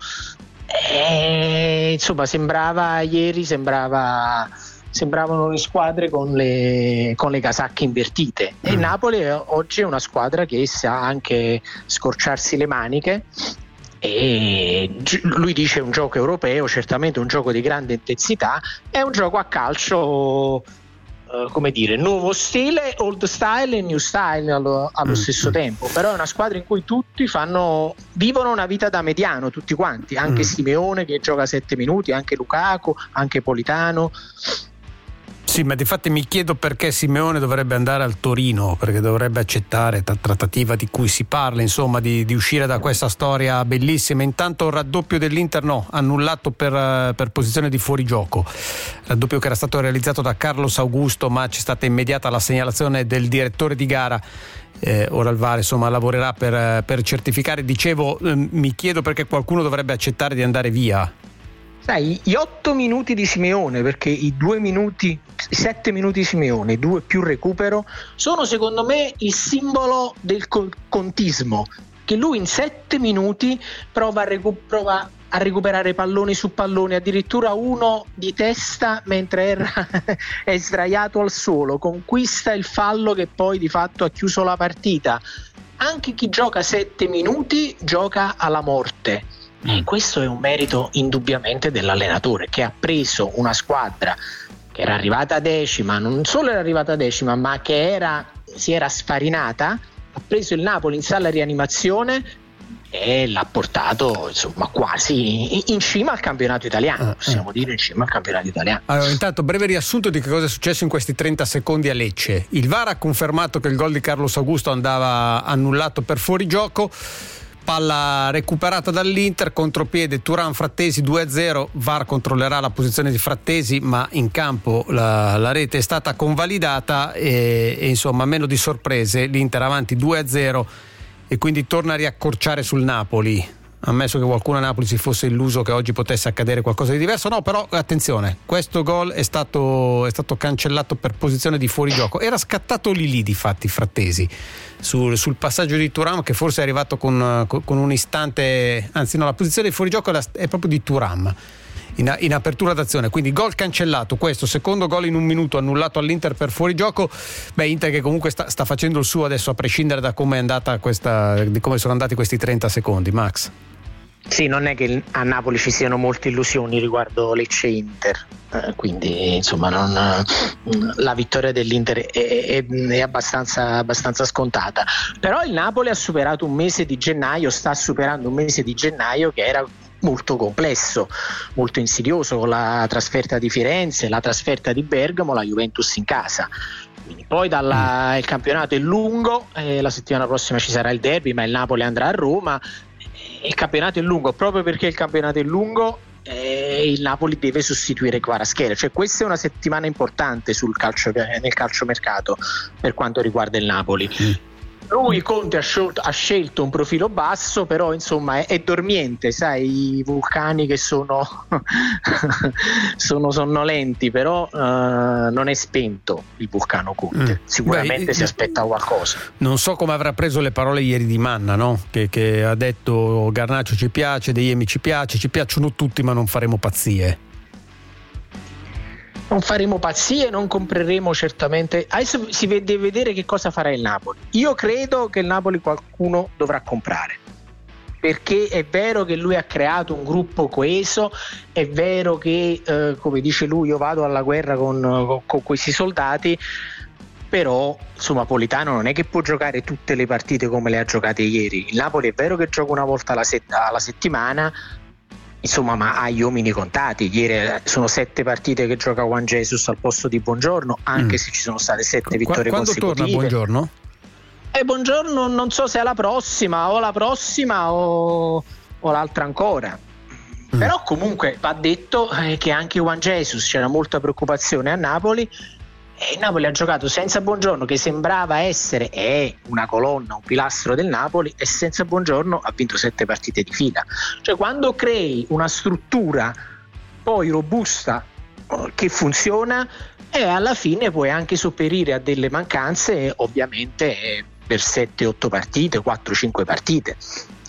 e, insomma sembrava ieri sembrava sembravano le squadre con le, con le casacche invertite, e il Napoli oggi è una squadra che sa anche scorciarsi le maniche, e lui dice un gioco europeo, certamente un gioco di grande intensità, è un gioco a calcio uh, come dire, nuovo stile, old style e new style allo, allo stesso mm. tempo, però è una squadra in cui tutti fanno vivono una vita da mediano, tutti quanti, anche mm. Simeone che gioca sette minuti, anche Lukaku, anche Politano. Sì, ma difatti mi chiedo perché Simeone dovrebbe andare al Torino, perché dovrebbe accettare la trattativa di cui si parla, insomma, di, di uscire da questa storia bellissima. Intanto il raddoppio dell'Inter no, annullato per, per posizione di fuorigioco, raddoppio che era stato realizzato da Carlos Augusto, ma c'è stata immediata la segnalazione del direttore di gara. Eh, ora il V A R insomma lavorerà per, per certificare. Dicevo, eh, mi chiedo perché qualcuno dovrebbe accettare di andare via. Sai, gli otto minuti di Simeone, perché i due minuti, i sette minuti di Simeone, i due più recupero, sono secondo me il simbolo del contismo, che lui in sette minuti prova a, recu- prova a recuperare palloni su palloni, addirittura uno di testa mentre era è sdraiato al suolo, conquista il fallo che poi di fatto ha chiuso la partita. Anche chi gioca sette minuti gioca alla morte. E questo è un merito indubbiamente dell'allenatore, che ha preso una squadra che era arrivata decima, non solo era arrivata decima, ma che era, si era sfarinata, ha preso il Napoli in sala rianimazione e l'ha portato insomma quasi in cima al campionato italiano, possiamo ah, dire in cima al campionato italiano. Allora, intanto breve riassunto di che cosa è successo in questi trenta secondi a Lecce. Il V A R ha confermato che il gol di Carlos Augusto andava annullato per fuorigioco. Palla recuperata dall'Inter, contropiede Thuram Frattesi due a zero. V A R controllerà la posizione di Frattesi, ma in campo la, la rete è stata convalidata e, e insomma meno di sorprese, l'Inter avanti due a zero e quindi torna a riaccorciare sul Napoli. Ammesso che qualcuno a Napoli si fosse illuso che oggi potesse accadere qualcosa di diverso, no, però attenzione, questo gol è stato, è stato cancellato per posizione di fuorigioco. Era scattato lì lì difatti Frattesi sul, sul passaggio di Thuram, che forse è arrivato con, con un istante, anzi no, la posizione di fuorigioco è, la, è proprio di Thuram in, in apertura d'azione, quindi gol cancellato. Questo secondo gol in un minuto annullato all'Inter per fuorigioco. Beh, Inter che comunque sta, sta facendo il suo adesso, a prescindere da come è andata questa, di come sono andati questi trenta secondi. Max? Sì, non è che a Napoli ci siano molte illusioni riguardo Lecce Inter, eh, quindi insomma non, la vittoria dell'Inter è, è, è abbastanza, abbastanza scontata. Però il Napoli ha superato un mese di gennaio, sta superando un mese di gennaio che era molto complesso, molto insidioso, con la trasferta di Firenze, la trasferta di Bergamo, la Juventus in casa. Quindi poi dalla, il campionato è lungo, eh, la settimana prossima ci sarà il derby, ma il Napoli andrà a Roma. Il campionato è lungo, proprio perché il campionato è lungo eh, il Napoli deve sostituire Kvaratskhelia, cioè questa è una settimana importante sul calcio, nel calciomercato per quanto riguarda il Napoli. Mm. Lui Conte ha scelto, ha scelto un profilo basso, però insomma è, è dormiente, sai, i vulcani che sono sono sonnolenti, però uh, non è spento il vulcano Conte. Mm. Sicuramente Beh, si aspetta qualcosa. Non so come avrà preso le parole ieri di Manna, no? Che, che ha detto Garnacho ci piace, De Jemi ci piace, ci piacciono tutti, ma non faremo pazzie. Non faremo pazzie, non compreremo certamente. Adesso si deve vedere che cosa farà il Napoli. Io credo che il Napoli qualcuno dovrà comprare, perché è vero che lui ha creato un gruppo coeso, è vero che eh, come dice lui io vado alla guerra con, con, con questi soldati, però insomma Politano non è che può giocare tutte le partite come le ha giocate ieri. Il Napoli è vero che gioca una volta alla, set- alla settimana, insomma, ma ha gli uomini contati. Ieri sono sette partite che gioca Juan Jesus al posto di Buongiorno, anche mm. se ci sono state sette vittorie Quando consecutive. Quando torna Buongiorno? E Buongiorno non so se è la prossima o la prossima o, o l'altra ancora. Mm. Però comunque va detto eh, che anche Juan Jesus, c'era molta preoccupazione a Napoli, e il Napoli ha giocato senza Buongiorno, che sembrava essere è una colonna, un pilastro del Napoli, e senza Buongiorno ha vinto sette partite di fila. Cioè quando crei una struttura poi robusta che funziona, e alla fine puoi anche sopperire a delle mancanze, ovviamente per sette otto partite, quattro cinque partite.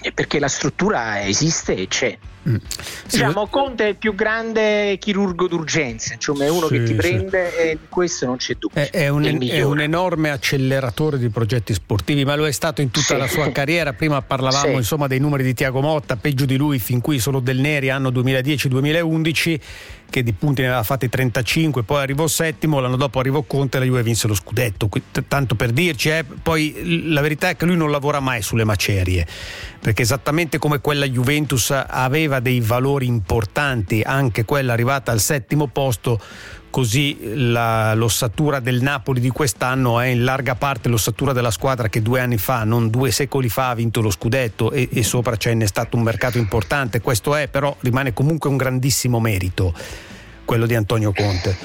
perché la struttura esiste e c'è. Mm. Diciamo, Conte è il più grande chirurgo d'urgenza, insomma è uno sì, che ti sì. prende e di questo non c'è dubbio. È, è, un, è, è un enorme acceleratore di progetti sportivi, ma lo è stato in tutta sì. la sua carriera. Prima parlavamo sì. insomma dei numeri di Thiago Motta, peggio di lui fin qui solo Del Neri anno duemiladieci duemilaundici, che di punti ne aveva fatti trentacinque, poi arrivò settimo, l'anno dopo arrivò Conte e la Juve vinse lo scudetto. T- tanto per dirci, eh. Poi la verità è che lui non lavora mai sulle macerie, perché esattamente come quella Juventus aveva dei valori importanti, anche quella arrivata al settimo posto, così la, l'ossatura del Napoli di quest'anno è in larga parte l'ossatura della squadra che due anni fa, non due secoli fa, ha vinto lo scudetto e, e sopra c'è innestato un mercato importante. Questo è, però rimane comunque un grandissimo merito quello di Antonio Conte.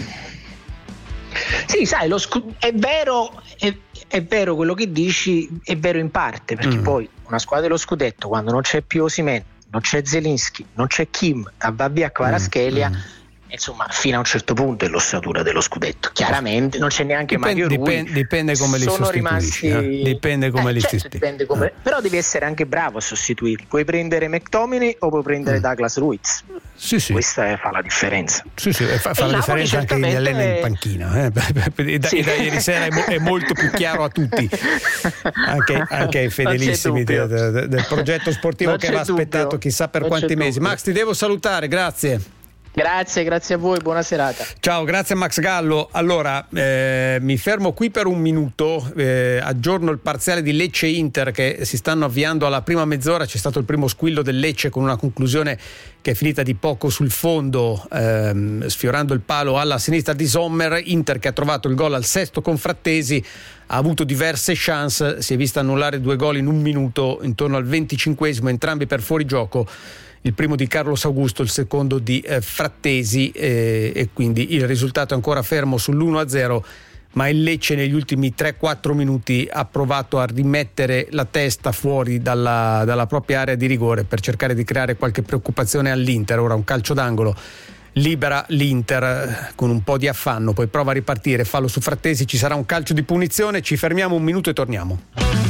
Sì, sai, lo scu- è vero, è, è vero quello che dici, è vero in parte, perché mm. poi una squadra dello scudetto, quando non c'è più Osimhen, non c'è Zelinski, non c'è Kim, va via Kvaratskhelia, mm. insomma fino a un certo punto è l'ossatura dello scudetto. Chiaramente non c'è neanche dipende, Mario Rui, dipende, dipende come li sono sostituisci, rimasti... eh? dipende come eh, li certo, sostituisci dipende come... eh. però devi essere anche bravo a sostituirli. Puoi prendere McTominay o puoi prendere mm. Douglas Luiz. Sì, sì. Questa è, fa la differenza. Sì, sì, fa, fa la differenza anche chi allena in panchina, eh? e, da, sì. e da ieri sera è, mo- è molto più chiaro a tutti, anche, anche ai fedelissimi de, de, del progetto sportivo non che aveva aspettato chissà per non quanti mesi. Max, ti devo salutare, grazie. Grazie, grazie a voi, buona serata. Ciao, grazie a Max Gallo. Allora, eh, mi fermo qui per un minuto, eh, aggiorno il parziale di Lecce-Inter che si stanno avviando alla prima mezz'ora. C'è stato il primo squillo del Lecce con una conclusione che è finita di poco sul fondo, ehm, sfiorando il palo alla sinistra di Sommer. Inter che ha trovato il gol al sesto con Frattesi, ha avuto diverse chance, si è vista annullare due gol in un minuto intorno al venticinquesimo, entrambi per fuorigioco. Il primo di Carlos Augusto, il secondo di eh, Frattesi, eh, e quindi il risultato è ancora fermo sull'uno a zero, ma il Lecce negli ultimi tre quattro minuti ha provato a rimettere la testa fuori dalla, dalla propria area di rigore per cercare di creare qualche preoccupazione all'Inter. Ora un calcio d'angolo libera l'Inter con un po' di affanno, poi prova a ripartire, fallo su Frattesi, ci sarà un calcio di punizione, ci fermiamo un minuto e torniamo.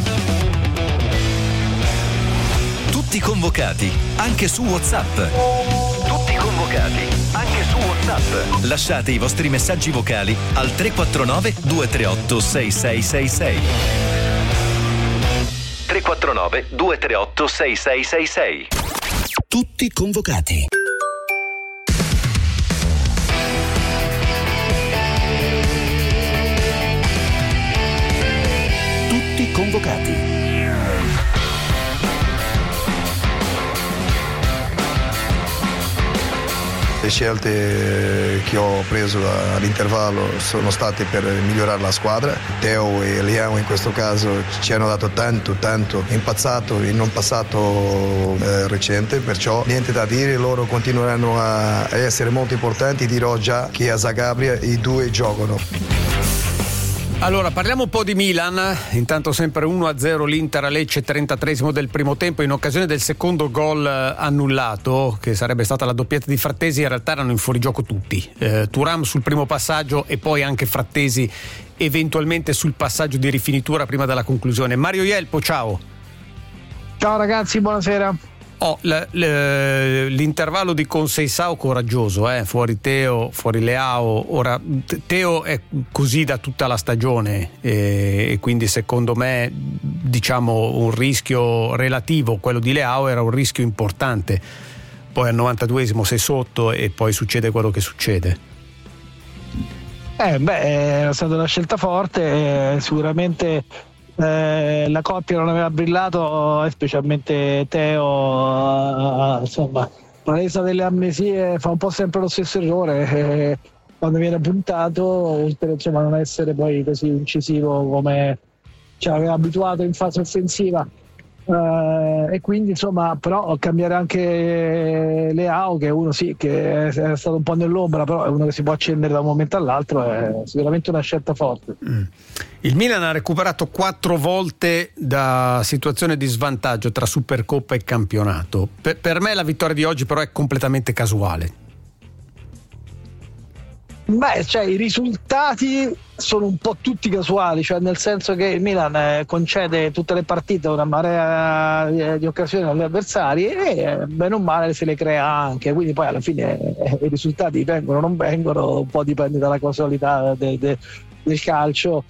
Tutti convocati, anche su WhatsApp. Tutti convocati, anche su WhatsApp. Lasciate i vostri messaggi vocali al tre quattro nove due tre otto sei sei sei sei. tre quattro nove due tre otto sei sei sei sei. Tutti convocati. Tutti convocati. Le scelte che ho preso all'intervallo sono state per migliorare la squadra. Teo e Leao in questo caso ci hanno dato tanto, tanto impazzato in un passato eh, recente, perciò niente da dire, loro continueranno a essere molto importanti. Dirò già che a Zagabria i due giocano. Allora parliamo un po' di Milan, intanto sempre uno a zero l'Inter a Lecce, trentatreesimo del primo tempo, in occasione del secondo gol annullato, che sarebbe stata la doppietta di Frattesi. In realtà erano in fuorigioco tutti, eh, Thuram sul primo passaggio e poi anche Frattesi eventualmente sul passaggio di rifinitura prima della conclusione. Mario Ielpo, ciao. Ciao ragazzi, buonasera. Oh, l- l- l'intervallo di Conceição coraggioso, eh? Fuori Teo, fuori Leao. Ora Teo è così da tutta la stagione e, e quindi secondo me, diciamo, un rischio relativo. Quello di Leao era un rischio importante, poi al novantaduesimo sei sotto e poi succede quello che succede. Eh beh, è stata una scelta forte, eh, sicuramente. Eh, la coppia non aveva brillato, specialmente Teo, eh, insomma, la resa delle amnesie fa un po' sempre lo stesso errore eh, quando viene puntato, oltre insomma, a non essere poi così incisivo come ci aveva abituato in fase offensiva. Uh, e quindi insomma però cambiare anche Leao, che è uno sì che è, è stato un po' nell'ombra, però è uno che si può accendere da un momento all'altro, è sicuramente una scelta forte. mm. Il Milan ha recuperato quattro volte da situazione di svantaggio tra Supercoppa e campionato. Per, per me la vittoria di oggi però è completamente casuale. Beh, cioè i risultati sono un po' tutti casuali, cioè nel senso che il Milan eh, concede tutte le partite una marea di, di occasioni agli avversari e eh, bene o male se le crea anche, quindi poi alla fine eh, i risultati vengono o non vengono, un po' dipende dalla casualità de, de, del calcio,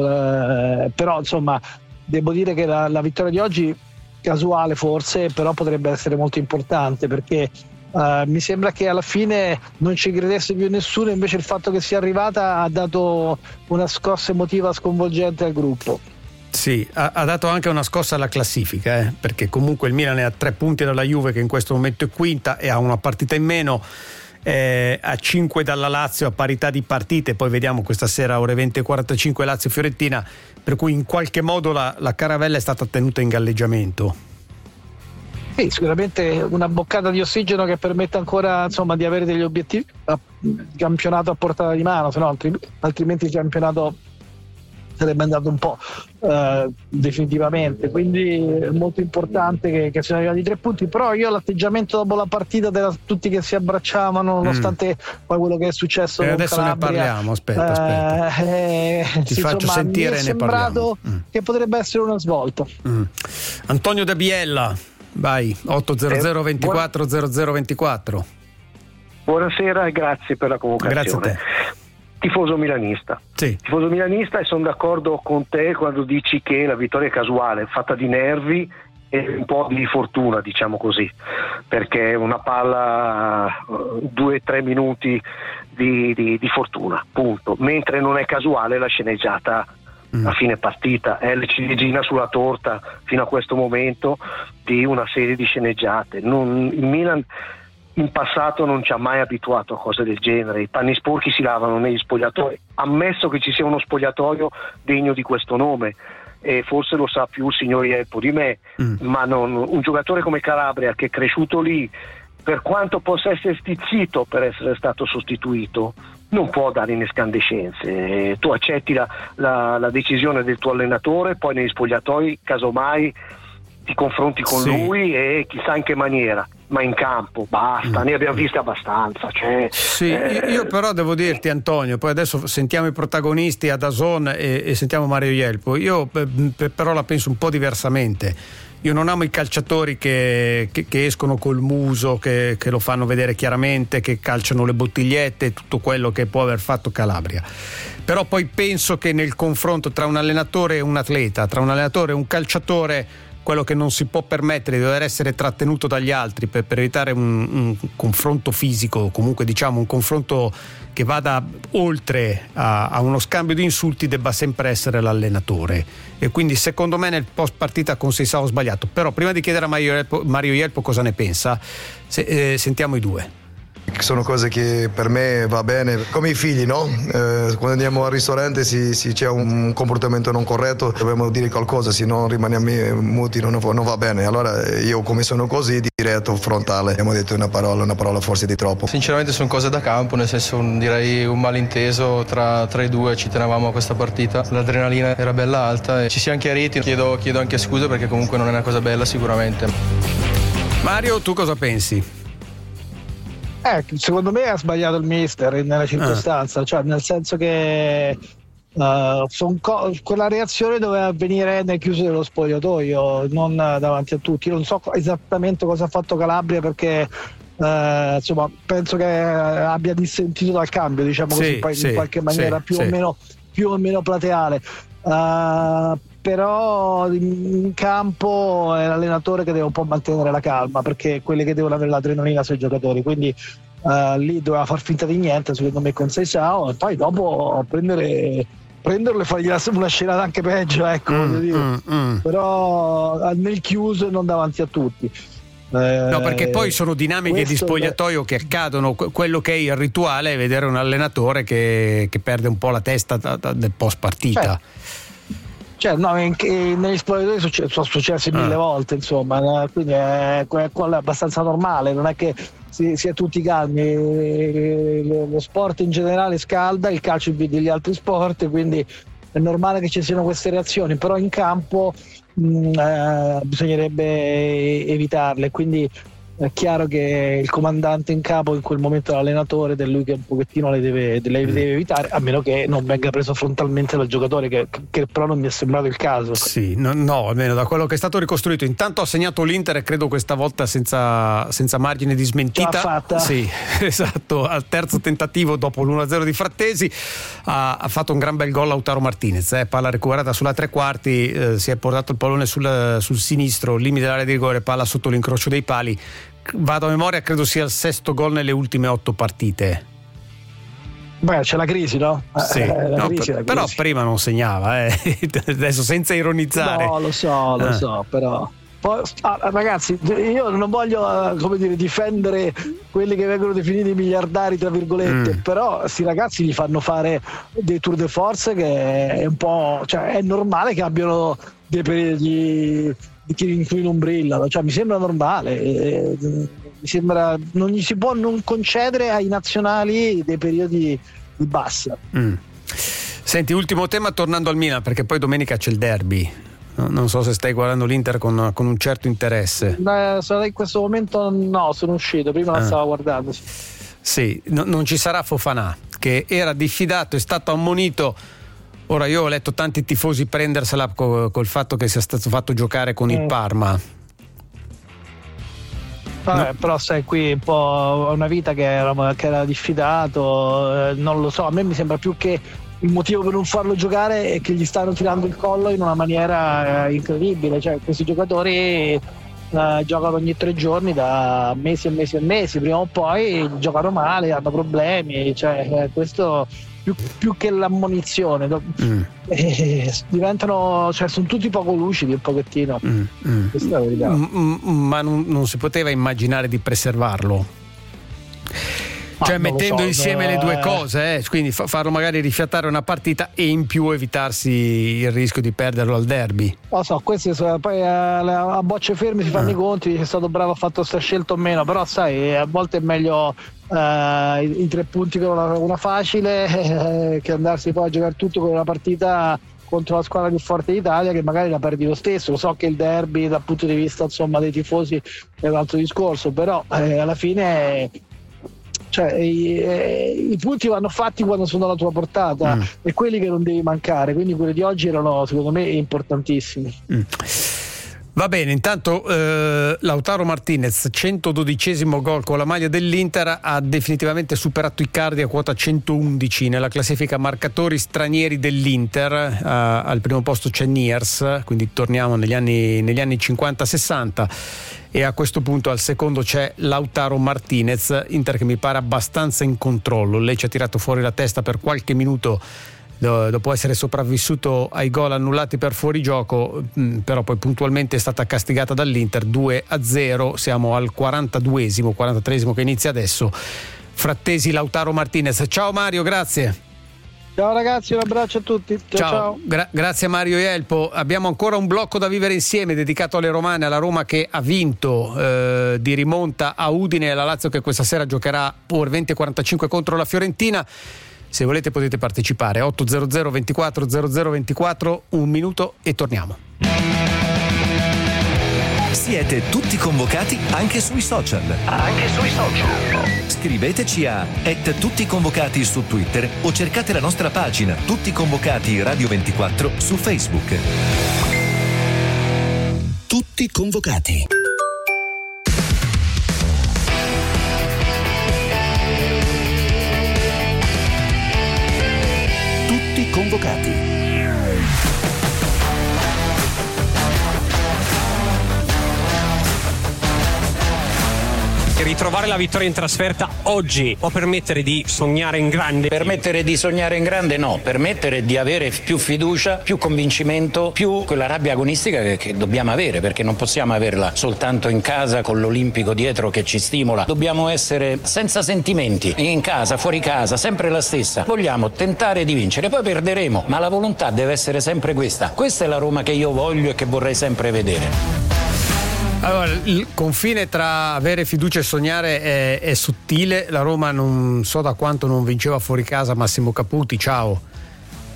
eh, però insomma devo dire che la, la vittoria di oggi casuale forse, però potrebbe essere molto importante perché Uh, mi sembra che alla fine non ci credesse più nessuno, invece il fatto che sia arrivata ha dato una scossa emotiva sconvolgente al gruppo. Sì, ha, ha dato anche una scossa alla classifica, eh, perché comunque il Milan è a tre punti dalla Juve che in questo momento è quinta e ha una partita in meno, eh, a cinque dalla Lazio a parità di partite, poi vediamo questa sera ore venti e quarantacinque Lazio-Fiorentina, per cui in qualche modo la, la caravella è stata tenuta in galleggiamento. Sì, sicuramente una boccata di ossigeno che permette ancora insomma di avere degli obiettivi, il campionato a portata di mano, se no altri, altrimenti il campionato sarebbe andato un po' eh, definitivamente, quindi è molto importante che, che siano arrivati i tre punti, però io l'atteggiamento dopo la partita della, tutti che si abbracciavano nonostante mm. poi quello che è successo e con adesso Calabria, ne parliamo, aspetta, aspetta. Eh, ti sì, faccio insomma, sentire mi è e ne sembrato parliamo. che potrebbe essere una svolta. mm. Antonio Da Biella, vai, otto zero zero ventiquattro zero zero ventiquattro. Buonasera e grazie per la convocazione. Grazie a te. Tifoso milanista. Sì. Tifoso milanista, e sono d'accordo con te quando dici che la vittoria è casuale, fatta di nervi e un po' di fortuna, diciamo così, perché una palla due tre minuti di, di, di fortuna, punto. Mentre non è casuale la sceneggiata a fine partita, è la ciliegina sulla torta fino a questo momento di una serie di sceneggiate. Non, il Milan in passato non ci ha mai abituato a cose del genere, i panni sporchi si lavano negli spogliatoi, ammesso che ci sia uno spogliatoio degno di questo nome, e forse lo sa più il signor Ielpo di me, mm. ma non, un giocatore come Calabria che è cresciuto lì, per quanto possa essere stizzito per essere stato sostituito, non può dare in escandescenze. Tu accetti la, la, la decisione del tuo allenatore, poi negli spogliatoi casomai ti confronti con sì. lui e chissà in che maniera, ma in campo basta, mm. ne abbiamo viste abbastanza. Cioè, sì, eh... io però devo dirti, Antonio, poi adesso sentiamo i protagonisti a D A Z N e, e sentiamo Mario Ielpo, io p- però la penso un po' diversamente. Io non amo i calciatori che, che, che escono col muso, che, che lo fanno vedere chiaramente, che calciano le bottigliette, tutto quello che può aver fatto Calabria. Però poi penso che nel confronto tra un allenatore e un atleta, tra un allenatore e un calciatore, quello che non si può permettere di dover essere trattenuto dagli altri per, per evitare un, un confronto fisico, comunque diciamo un confronto che vada oltre a, a uno scambio di insulti, debba sempre essere l'allenatore. E quindi secondo me nel post partita con Seisao ho sbagliato. Però prima di chiedere a Mario Ielpo, Mario Ielpo cosa ne pensa, se, eh, sentiamo i due. Sono cose che per me va bene, come i figli, no? Eh, quando andiamo al ristorante si, si c'è un comportamento non corretto, dobbiamo dire qualcosa, se no rimaniamo muti, non, non va bene. Allora io, come sono così, diretto, frontale, abbiamo detto una parola, una parola forse di troppo. Sinceramente sono cose da campo, nel senso un, direi un malinteso tra, tra i due, ci tenevamo a questa partita, l'adrenalina era bella alta e ci siamo chiariti, chiedo, chiedo anche scusa perché comunque non è una cosa bella sicuramente. Mario, tu cosa pensi? Eh, secondo me ha sbagliato il mister nella circostanza, ah. cioè nel senso che uh, son co- quella reazione doveva avvenire nel chiuso dello spogliatoio, non davanti a tutti. Io non so esattamente cosa ha fatto Calabria perché uh, insomma penso che abbia dissentito dal cambio, diciamo sì, così, sì, in qualche maniera sì, più, sì. O meno, più o meno plateale. Uh, però in campo è l'allenatore che deve un po' mantenere la calma, perché quelli che devono avere l'adrenalina sono i giocatori, quindi uh, lì doveva far finta di niente secondo me con Seisao, e poi dopo prendere prenderlo e fargli una scenata anche peggio, ecco, mm, voglio dire. Mm, mm. Però nel chiuso e non davanti a tutti. Eh, no, perché poi sono dinamiche di spogliatoio è... che accadono. Quello che è il rituale è vedere un allenatore che, che perde un po' la testa da, da, del post partita. Cioè, cioè no, in, in, negli spogliatoi succe, sono successi mille ah. volte, insomma, quindi è, è, è abbastanza normale, non è che si, si è tutti calmi. Lo sport in generale scalda, il calcio invide gli altri sport, quindi è normale che ci siano queste reazioni, però in campo mh, eh, bisognerebbe evitarle, quindi è chiaro che il comandante in capo in quel momento è l'allenatore ed è lui che un pochettino le deve, le deve evitare, a meno che non venga preso frontalmente dal giocatore, che, che però non mi è sembrato il caso. Sì, no, no, almeno da quello che è stato ricostruito. Intanto ha segnato l'Inter e credo questa volta senza, senza margine di smentita. Ce l'ha fatta. Sì, esatto, al terzo tentativo dopo l'uno a zero di Frattesi ha, ha fatto un gran bel gol Lautaro Martinez, eh, palla recuperata sulla tre quarti, eh, si è portato il pallone sul, sul sinistro, limite dell'area di rigore, palla sotto l'incrocio dei pali. Vado a memoria, credo sia il sesto gol nelle ultime otto partite. Beh, c'è la crisi, no? Sì, eh, la no, crisi, per, la però crisi. prima non segnava, eh. Adesso senza ironizzare. No, lo so, lo Eh. so, però poi, ah, ragazzi, io non voglio eh, come dire, difendere quelli che vengono definiti miliardari tra virgolette, Mm. però questi ragazzi gli fanno fare dei tour de force che è un po', cioè è normale che abbiano dei periodi in cui non brillano, cioè mi sembra normale, eh, mi sembra, non gli si può non concedere ai nazionali dei periodi di bassa. Mm. Senti, ultimo tema, tornando al Milan, perché poi domenica c'è il derby. No, non so se stai guardando l'Inter con, con un certo interesse. Beh, in questo momento no, sono uscito, prima la Ah. stavo guardando. Sì. Sì, no, non ci sarà Fofana, che era diffidato, è stato ammonito. Ora, io ho letto tanti tifosi prendersela co- col fatto che sia stato fatto giocare con il Mm. Parma. Vabbè, però sai, qui un po' una vita che era, che era diffidato, eh, non lo so, a me mi sembra più che il motivo per non farlo giocare è che gli stanno tirando il collo in una maniera eh, incredibile, cioè questi giocatori eh, giocano ogni tre giorni da mesi e mesi e mesi, prima o poi giocano male, hanno problemi, cioè eh, questo più, più che l'ammonizione do- Mm. eh, diventano, cioè sono tutti poco lucidi un pochettino. Mm, mm. Questa è la verità. Mm, mm, ma non, non si poteva immaginare di preservarlo, cioè non lo mettendo so, insieme le due eh. cose, eh, quindi fa- farlo magari rifiatare una partita e in più evitarsi il rischio di perderlo al derby. Lo so, questi sono, poi a, a bocce ferme si fanno Ah. i conti, se è stato bravo, ha fatto sta scelta o meno, però sai, a volte è meglio eh, i, i tre punti con una, una facile eh, che andarsi poi a giocare tutto con una partita contro la squadra più forte d'Italia che magari la perdi lo stesso. Lo so che il derby dal punto di vista insomma dei tifosi è un altro discorso, però eh, alla fine cioè, i, eh, i punti vanno fatti quando sono alla tua portata Mm. e quelli che non devi mancare, quindi quelli di oggi erano secondo me importantissimi. Mm. Va bene, intanto eh, Lautaro Martinez, centododicesimo gol con la maglia dell'Inter, ha definitivamente superato Icardi a quota centoundici nella classifica marcatori stranieri dell'Inter. Eh, al primo posto c'è Niers, quindi torniamo negli anni, negli anni cinquanta sessanta, e a questo punto al secondo c'è Lautaro Martinez. Inter che mi pare abbastanza in controllo, lei ci ha tirato fuori la testa per qualche minuto dopo essere sopravvissuto ai gol annullati per fuorigioco, però poi puntualmente è stata castigata dall'Inter due a zero. Siamo al quarantaduesimo, quarantatreesimo che inizia adesso. Frattesi, Lautaro Martinez. Ciao Mario, grazie. Ciao ragazzi, un abbraccio a tutti. Ciao, Ciao, ciao. Gra- grazie Mario Ielpo. Abbiamo ancora un blocco da vivere insieme dedicato alle romane, alla Roma che ha vinto eh, di rimonta a Udine e alla Lazio che questa sera giocherà ore venti e quarantacinque contro la Fiorentina. Se volete potete partecipare. Ottocento ventiquattro zero zero ventiquattro, un minuto e torniamo. Siete tutti convocati anche sui social. Anche sui social. Scriveteci a et tutti convocati su Twitter o cercate la nostra pagina Tutti Convocati Radio ventiquattro su Facebook. Tutti convocati. Tutti convocati. Ritrovare la vittoria in trasferta oggi può permettere di sognare in grande? Permettere di sognare in grande no, permettere di avere più fiducia, più convincimento, più quella rabbia agonistica che, che dobbiamo avere, perché non possiamo averla soltanto in casa con l'Olimpico dietro che ci stimola. Dobbiamo essere senza sentimenti, in casa, fuori casa, sempre la stessa. Vogliamo tentare di vincere, poi perderemo, ma la volontà deve essere sempre questa. Questa è la Roma che io voglio e che vorrei sempre vedere. Allora, il confine tra avere fiducia e sognare è, è sottile. La Roma non so da quanto non vinceva fuori casa Massimo Caputi. Ciao.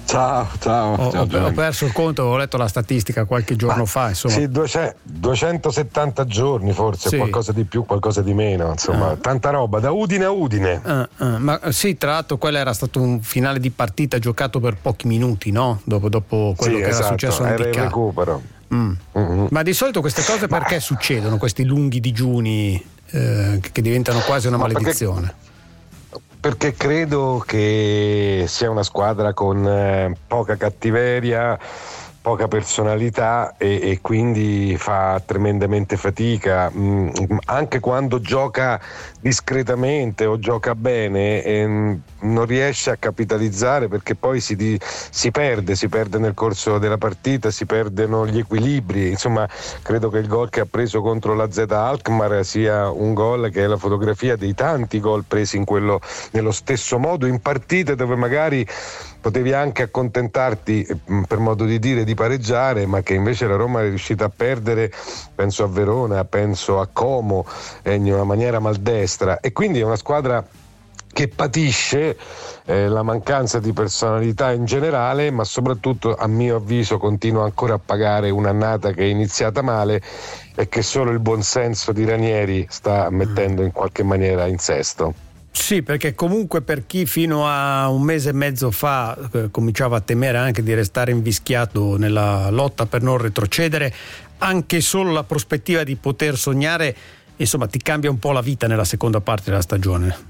Ciao, ciao. Ho, ciao ho, ho perso il conto, ho letto la statistica qualche giorno Ma, fa. Insomma. Sì, duecentosettanta giorni forse, sì. Qualcosa di più, qualcosa di meno, insomma, uh. tanta roba, da Udine a Udine. Uh, uh, ma sì, tra l'altro quello era stato un finale di partita giocato per pochi minuti, no? Dopo, dopo quello sì, che esatto, era successo era il recupero. Mm. Mm-hmm. Ma di solito queste cose perché Ma... succedono, questi lunghi digiuni eh, che diventano quasi una maledizione? Perché... Perché credo che sia una squadra con eh, poca cattiveria, poca personalità e, e quindi fa tremendamente fatica, mm, anche quando gioca discretamente o gioca bene eh, non riesce a capitalizzare, perché poi si, di, si perde, si perde nel corso della partita, si perdono gli equilibri. Insomma, credo che il gol che ha preso contro la Z Alkmaar sia un gol che è la fotografia dei tanti gol presi in quello, nello stesso modo in partite dove magari potevi anche accontentarti, per modo di dire, di pareggiare, ma che invece la Roma è riuscita a perdere. Penso a Verona, penso a Como, eh, in una maniera maldestra, e quindi è una squadra che patisce eh, la mancanza di personalità in generale, ma soprattutto, a mio avviso, continua ancora a pagare un'annata che è iniziata male e che solo il buonsenso di Ranieri sta mettendo in qualche maniera in sesto. Sì, perché comunque per chi fino a un mese e mezzo fa eh, cominciava a temere anche di restare invischiato nella lotta per non retrocedere, anche solo la prospettiva di poter sognare, insomma, ti cambia un po' la vita nella seconda parte della stagione.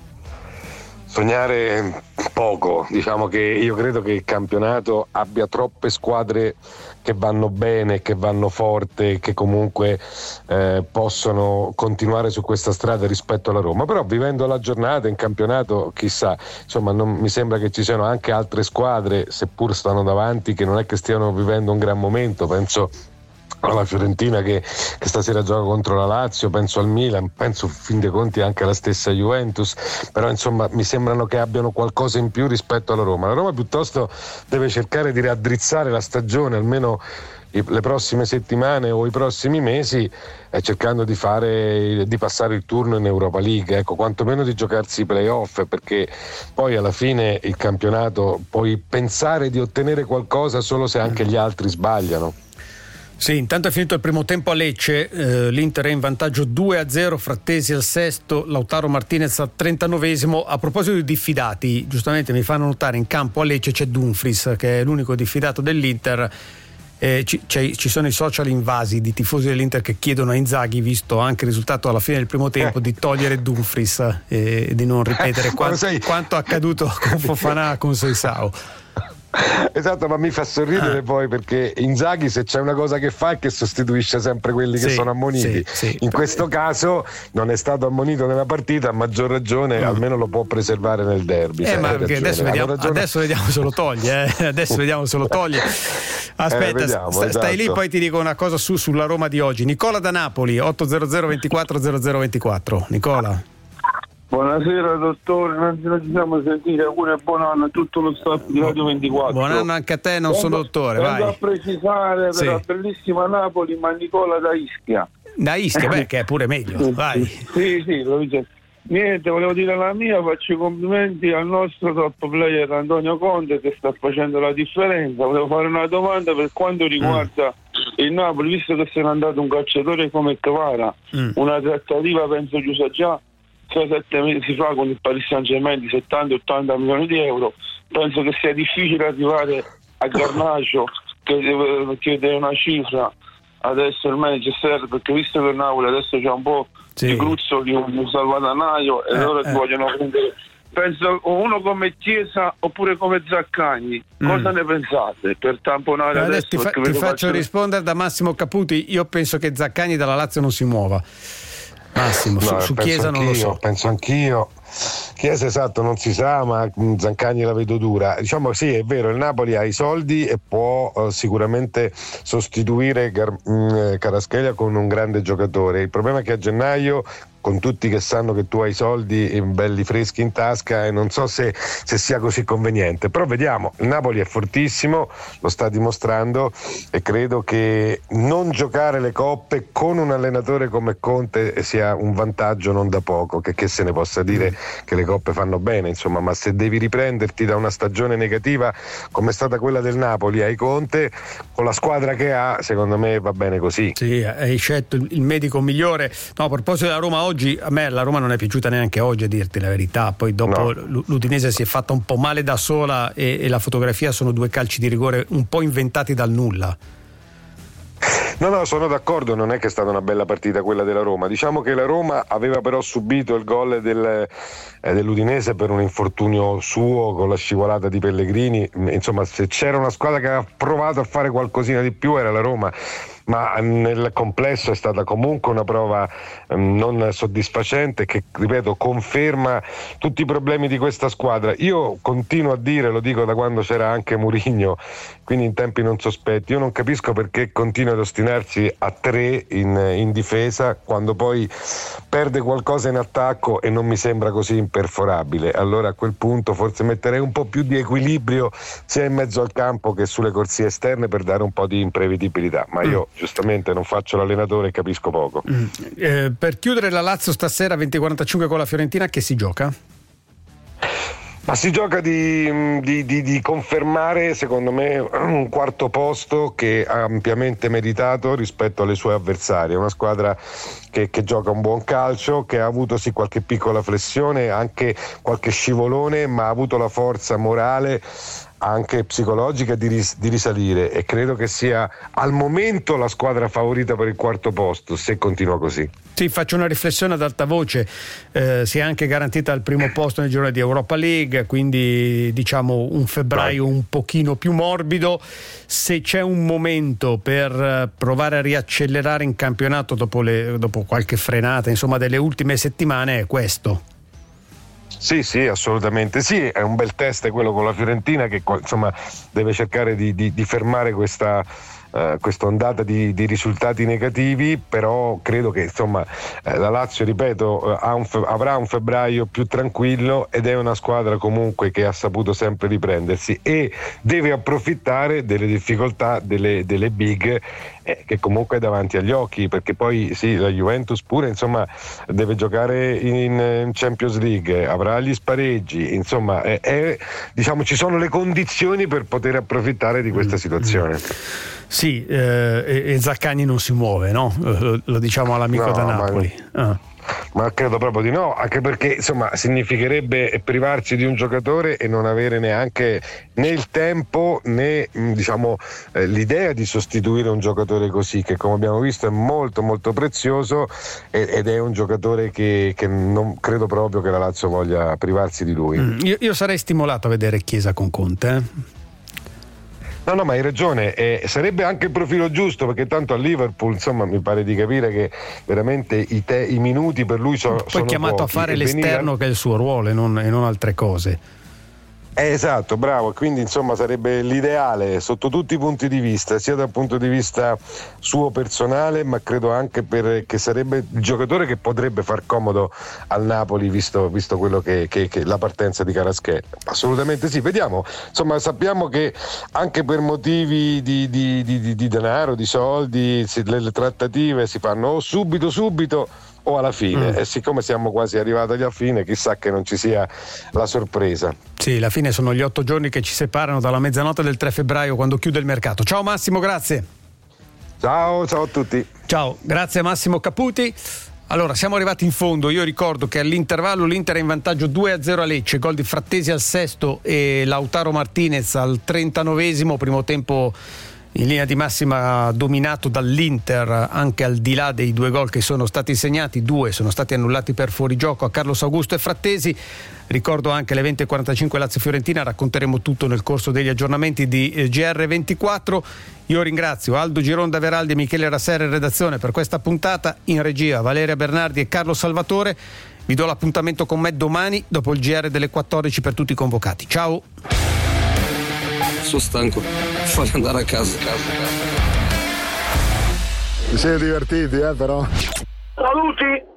Sognare poco, diciamo che io credo che il campionato abbia troppe squadre che vanno bene, che vanno forte, che comunque eh, possono continuare su questa strada rispetto alla Roma, però vivendo la giornata in campionato, chissà, insomma, non, mi sembra che ci siano anche altre squadre, seppur stanno davanti, che non è che stiano vivendo un gran momento. Penso alla Fiorentina che, che stasera gioca contro la Lazio, penso al Milan, penso in fin dei conti anche alla stessa Juventus, però insomma mi sembrano che abbiano qualcosa in più rispetto alla Roma. La Roma piuttosto deve cercare di raddrizzare la stagione, almeno i, le prossime settimane o i prossimi mesi, eh, cercando di fare di passare il turno in Europa League, ecco, quantomeno di giocarsi i playoff, perché poi alla fine il campionato puoi pensare di ottenere qualcosa solo se anche gli altri sbagliano. Sì, intanto è finito il primo tempo a Lecce, eh, l'Inter è in vantaggio due a zero, Frattesi al sesto, Lautaro Martinez al trentanovesimo. A proposito di diffidati, giustamente mi fanno notare in campo a Lecce c'è Dumfries, che è l'unico diffidato dell'Inter. Eh, ci, ci sono i social invasi di tifosi dell'Inter che chiedono a Inzaghi, visto anche il risultato alla fine del primo tempo, di togliere Dumfries e eh, di non ripetere quanto, quanto accaduto con Fofana, con Seisao. Esatto, ma mi fa sorridere ah. poi perché Inzaghi, se c'è una cosa che fa, è che sostituisce sempre quelli sì, che sono ammoniti. Sì, sì. In questo caso non è stato ammonito nella partita, a maggior ragione mm. almeno lo può preservare nel derby. Eh, ma adesso vediamo, adesso vediamo se lo toglie, eh. adesso vediamo se lo toglie. Aspetta, eh, vediamo, sta, esatto. stai lì, poi ti dico una cosa su sulla Roma di oggi. Nicola da Napoli, otto zero zero ventiquattro zero zero ventiquattro. Nicola. Buonasera dottore, non ci siamo sentiti, auguri e buon anno a tutto lo staff di Radio ventiquattro. Buon anno anche a te, non sono dottore, vai. Vengo a precisare per sì. la bellissima Napoli, ma Nicola da Ischia. Da Ischia, beh, che è pure meglio, vai. Sì, sì, lo dice. Niente, volevo dire la mia, faccio i complimenti al nostro top player Antonio Conte che sta facendo la differenza. Volevo fare una domanda per quanto riguarda mm. il Napoli, visto che se n'è andato un calciatore come Kvara, mm. una trattativa penso chiusa già sei sette mesi fa con il Paris Saint-Germain di settanta ottanta milioni di euro. Penso che sia difficile arrivare a Garnacio che deve chiedere una cifra adesso il Manchester, perché visto che il Napoli adesso c'è un po' sì. di gruzzo di un salvatanaio e eh, loro eh. vogliono prendere, penso uno come Chiesa oppure come Zaccagni. Mm. Cosa ne pensate per tamponare adesso? adesso ti, fa, ti faccio faccio... rispondere da Massimo Caputi. Io penso che Zaccagni dalla Lazio non si muova. Massimo, no, su, su Chiesa non lo so. Penso anch'io. Chiesa, esatto, non si sa, ma Zaccagni la vedo dura. Diciamo sì, è vero, il Napoli ha i soldi e può uh, sicuramente sostituire Gar- mh, Kvaratskhelia con un grande giocatore. Il problema è che a gennaio con tutti che sanno che tu hai soldi belli freschi in tasca, e non so se, se sia così conveniente, però vediamo. Il Napoli è fortissimo, lo sta dimostrando, e credo che non giocare le coppe con un allenatore come Conte sia un vantaggio non da poco, che, che se ne possa dire che le coppe fanno bene, insomma, ma se devi riprenderti da una stagione negativa come è stata quella del Napoli ai Conte, con la squadra che ha, secondo me va bene così. Sì, hai scelto il medico migliore. No, a proposito della Roma oggi, a me la Roma non è piaciuta neanche oggi, a dirti la verità. Poi dopo no. l'Udinese si è fatta un po' male da sola, e, e la fotografia sono due calci di rigore un po' inventati dal nulla. No, no, sono d'accordo, non è che è stata una bella partita quella della Roma. Diciamo che la Roma aveva però subito il gol del, eh, dell'Udinese per un infortunio suo, con la scivolata di Pellegrini. Insomma, se c'era una squadra che aveva provato a fare qualcosina di più era la Roma, ma nel complesso è stata comunque una prova eh, non soddisfacente, che, ripeto, conferma tutti i problemi di questa squadra. Io continuo a dire, lo dico da quando c'era anche Mourinho, quindi in tempi non sospetti, io non capisco perché continua ad ostinarsi a tre in, in difesa quando poi perde qualcosa in attacco, e non mi sembra così imperforabile. Allora a quel punto forse metterei un po' più di equilibrio sia in mezzo al campo che sulle corsie esterne, per dare un po' di imprevedibilità, ma io giustamente non faccio l'allenatore e capisco poco. Mm. Eh, per chiudere, la Lazio stasera venti e quarantacinque con la Fiorentina, che si gioca? Ma si gioca di, di, di, di confermare, secondo me, un quarto posto che ha ampiamente meritato rispetto alle sue avversarie. Una squadra che, che gioca un buon calcio, che ha avuto sì qualche piccola flessione, anche qualche scivolone, ma ha avuto la forza morale, anche psicologica, di, ris- di risalire, e credo che sia al momento la squadra favorita per il quarto posto, se continua così. Sì, faccio una riflessione ad alta voce, eh, si è anche garantita il primo posto nel girone di Europa League, quindi diciamo un febbraio un pochino più morbido. Se c'è un momento per provare a riaccelerare in campionato dopo, le, dopo qualche frenata, insomma, delle ultime settimane, è questo. Sì, sì, assolutamente sì, è un bel test quello con la Fiorentina, che insomma deve cercare di, di, di fermare questa Uh, questa ondata di, di risultati negativi, però credo che insomma eh, la Lazio, ripeto, uh, ha un fe- avrà un febbraio più tranquillo, ed è una squadra comunque che ha saputo sempre riprendersi, e deve approfittare delle difficoltà delle, delle big, eh, che comunque è davanti agli occhi, perché poi sì, la Juventus pure insomma deve giocare in, in Champions League, avrà gli spareggi, insomma è, è, diciamo ci sono le condizioni per poter approfittare di questa situazione. Sì, eh, e Zaccagni non si muove, no? Lo, lo diciamo all'amico no, da Napoli. Ma, ah. ma credo proprio di no, anche perché insomma significherebbe privarsi di un giocatore e non avere neanche né il tempo né diciamo eh, l'idea di sostituire un giocatore così, che come abbiamo visto è molto molto prezioso, ed, ed è un giocatore che, che non credo proprio che la Lazio voglia privarsi di lui. Mm, io, io sarei stimolato a vedere Chiesa con Conte, eh? No, no, ma hai ragione, eh, sarebbe anche il profilo giusto, perché tanto a Liverpool insomma mi pare di capire che veramente i, te- i minuti per lui so- Poi sono chiamato pochi, a fare e l'esterno, venire... che è il suo ruolo, e non, e non altre cose. Eh, esatto, bravo, quindi insomma sarebbe l'ideale sotto tutti i punti di vista, sia dal punto di vista suo personale, ma credo anche per, che sarebbe il giocatore che potrebbe far comodo al Napoli, visto, visto quello che, che, che la partenza di Kvaratskhelia. Assolutamente sì, vediamo, insomma sappiamo che anche per motivi di, di, di, di, di denaro, di soldi, le, le trattative si fanno o subito subito o alla fine, mm. e siccome siamo quasi arrivati alla fine, chissà che non ci sia la sorpresa. Sì, la fine sono gli otto giorni che ci separano dalla mezzanotte del tre febbraio, quando chiude il mercato. Ciao Massimo, grazie. Ciao, ciao a tutti. Ciao, grazie Massimo Caputi. Allora, siamo arrivati in fondo. Io ricordo che all'intervallo l'Inter è in vantaggio due a zero a Lecce, gol di Frattesi al sesto e Lautaro Martinez al trentanovesimo, primo tempo in linea di massima dominato dall'Inter, anche al di là dei due gol che sono stati segnati. Due sono stati annullati per fuorigioco a Carlos Augusto e Frattesi. Ricordo anche le venti e quarantacinque Lazio-Fiorentina, racconteremo tutto nel corso degli aggiornamenti di G R ventiquattro. Io ringrazio Aldo Gironda Veraldi e Michele Rassera in redazione per questa puntata, in regia Valeria Bernardi e Carlo Salvatore. Vi do l'appuntamento con me domani dopo il G R delle quattordici per tutti i convocati. Ciao! Sono stanco, voglio andare a casa. Vi siete divertiti, eh, però? Saluti!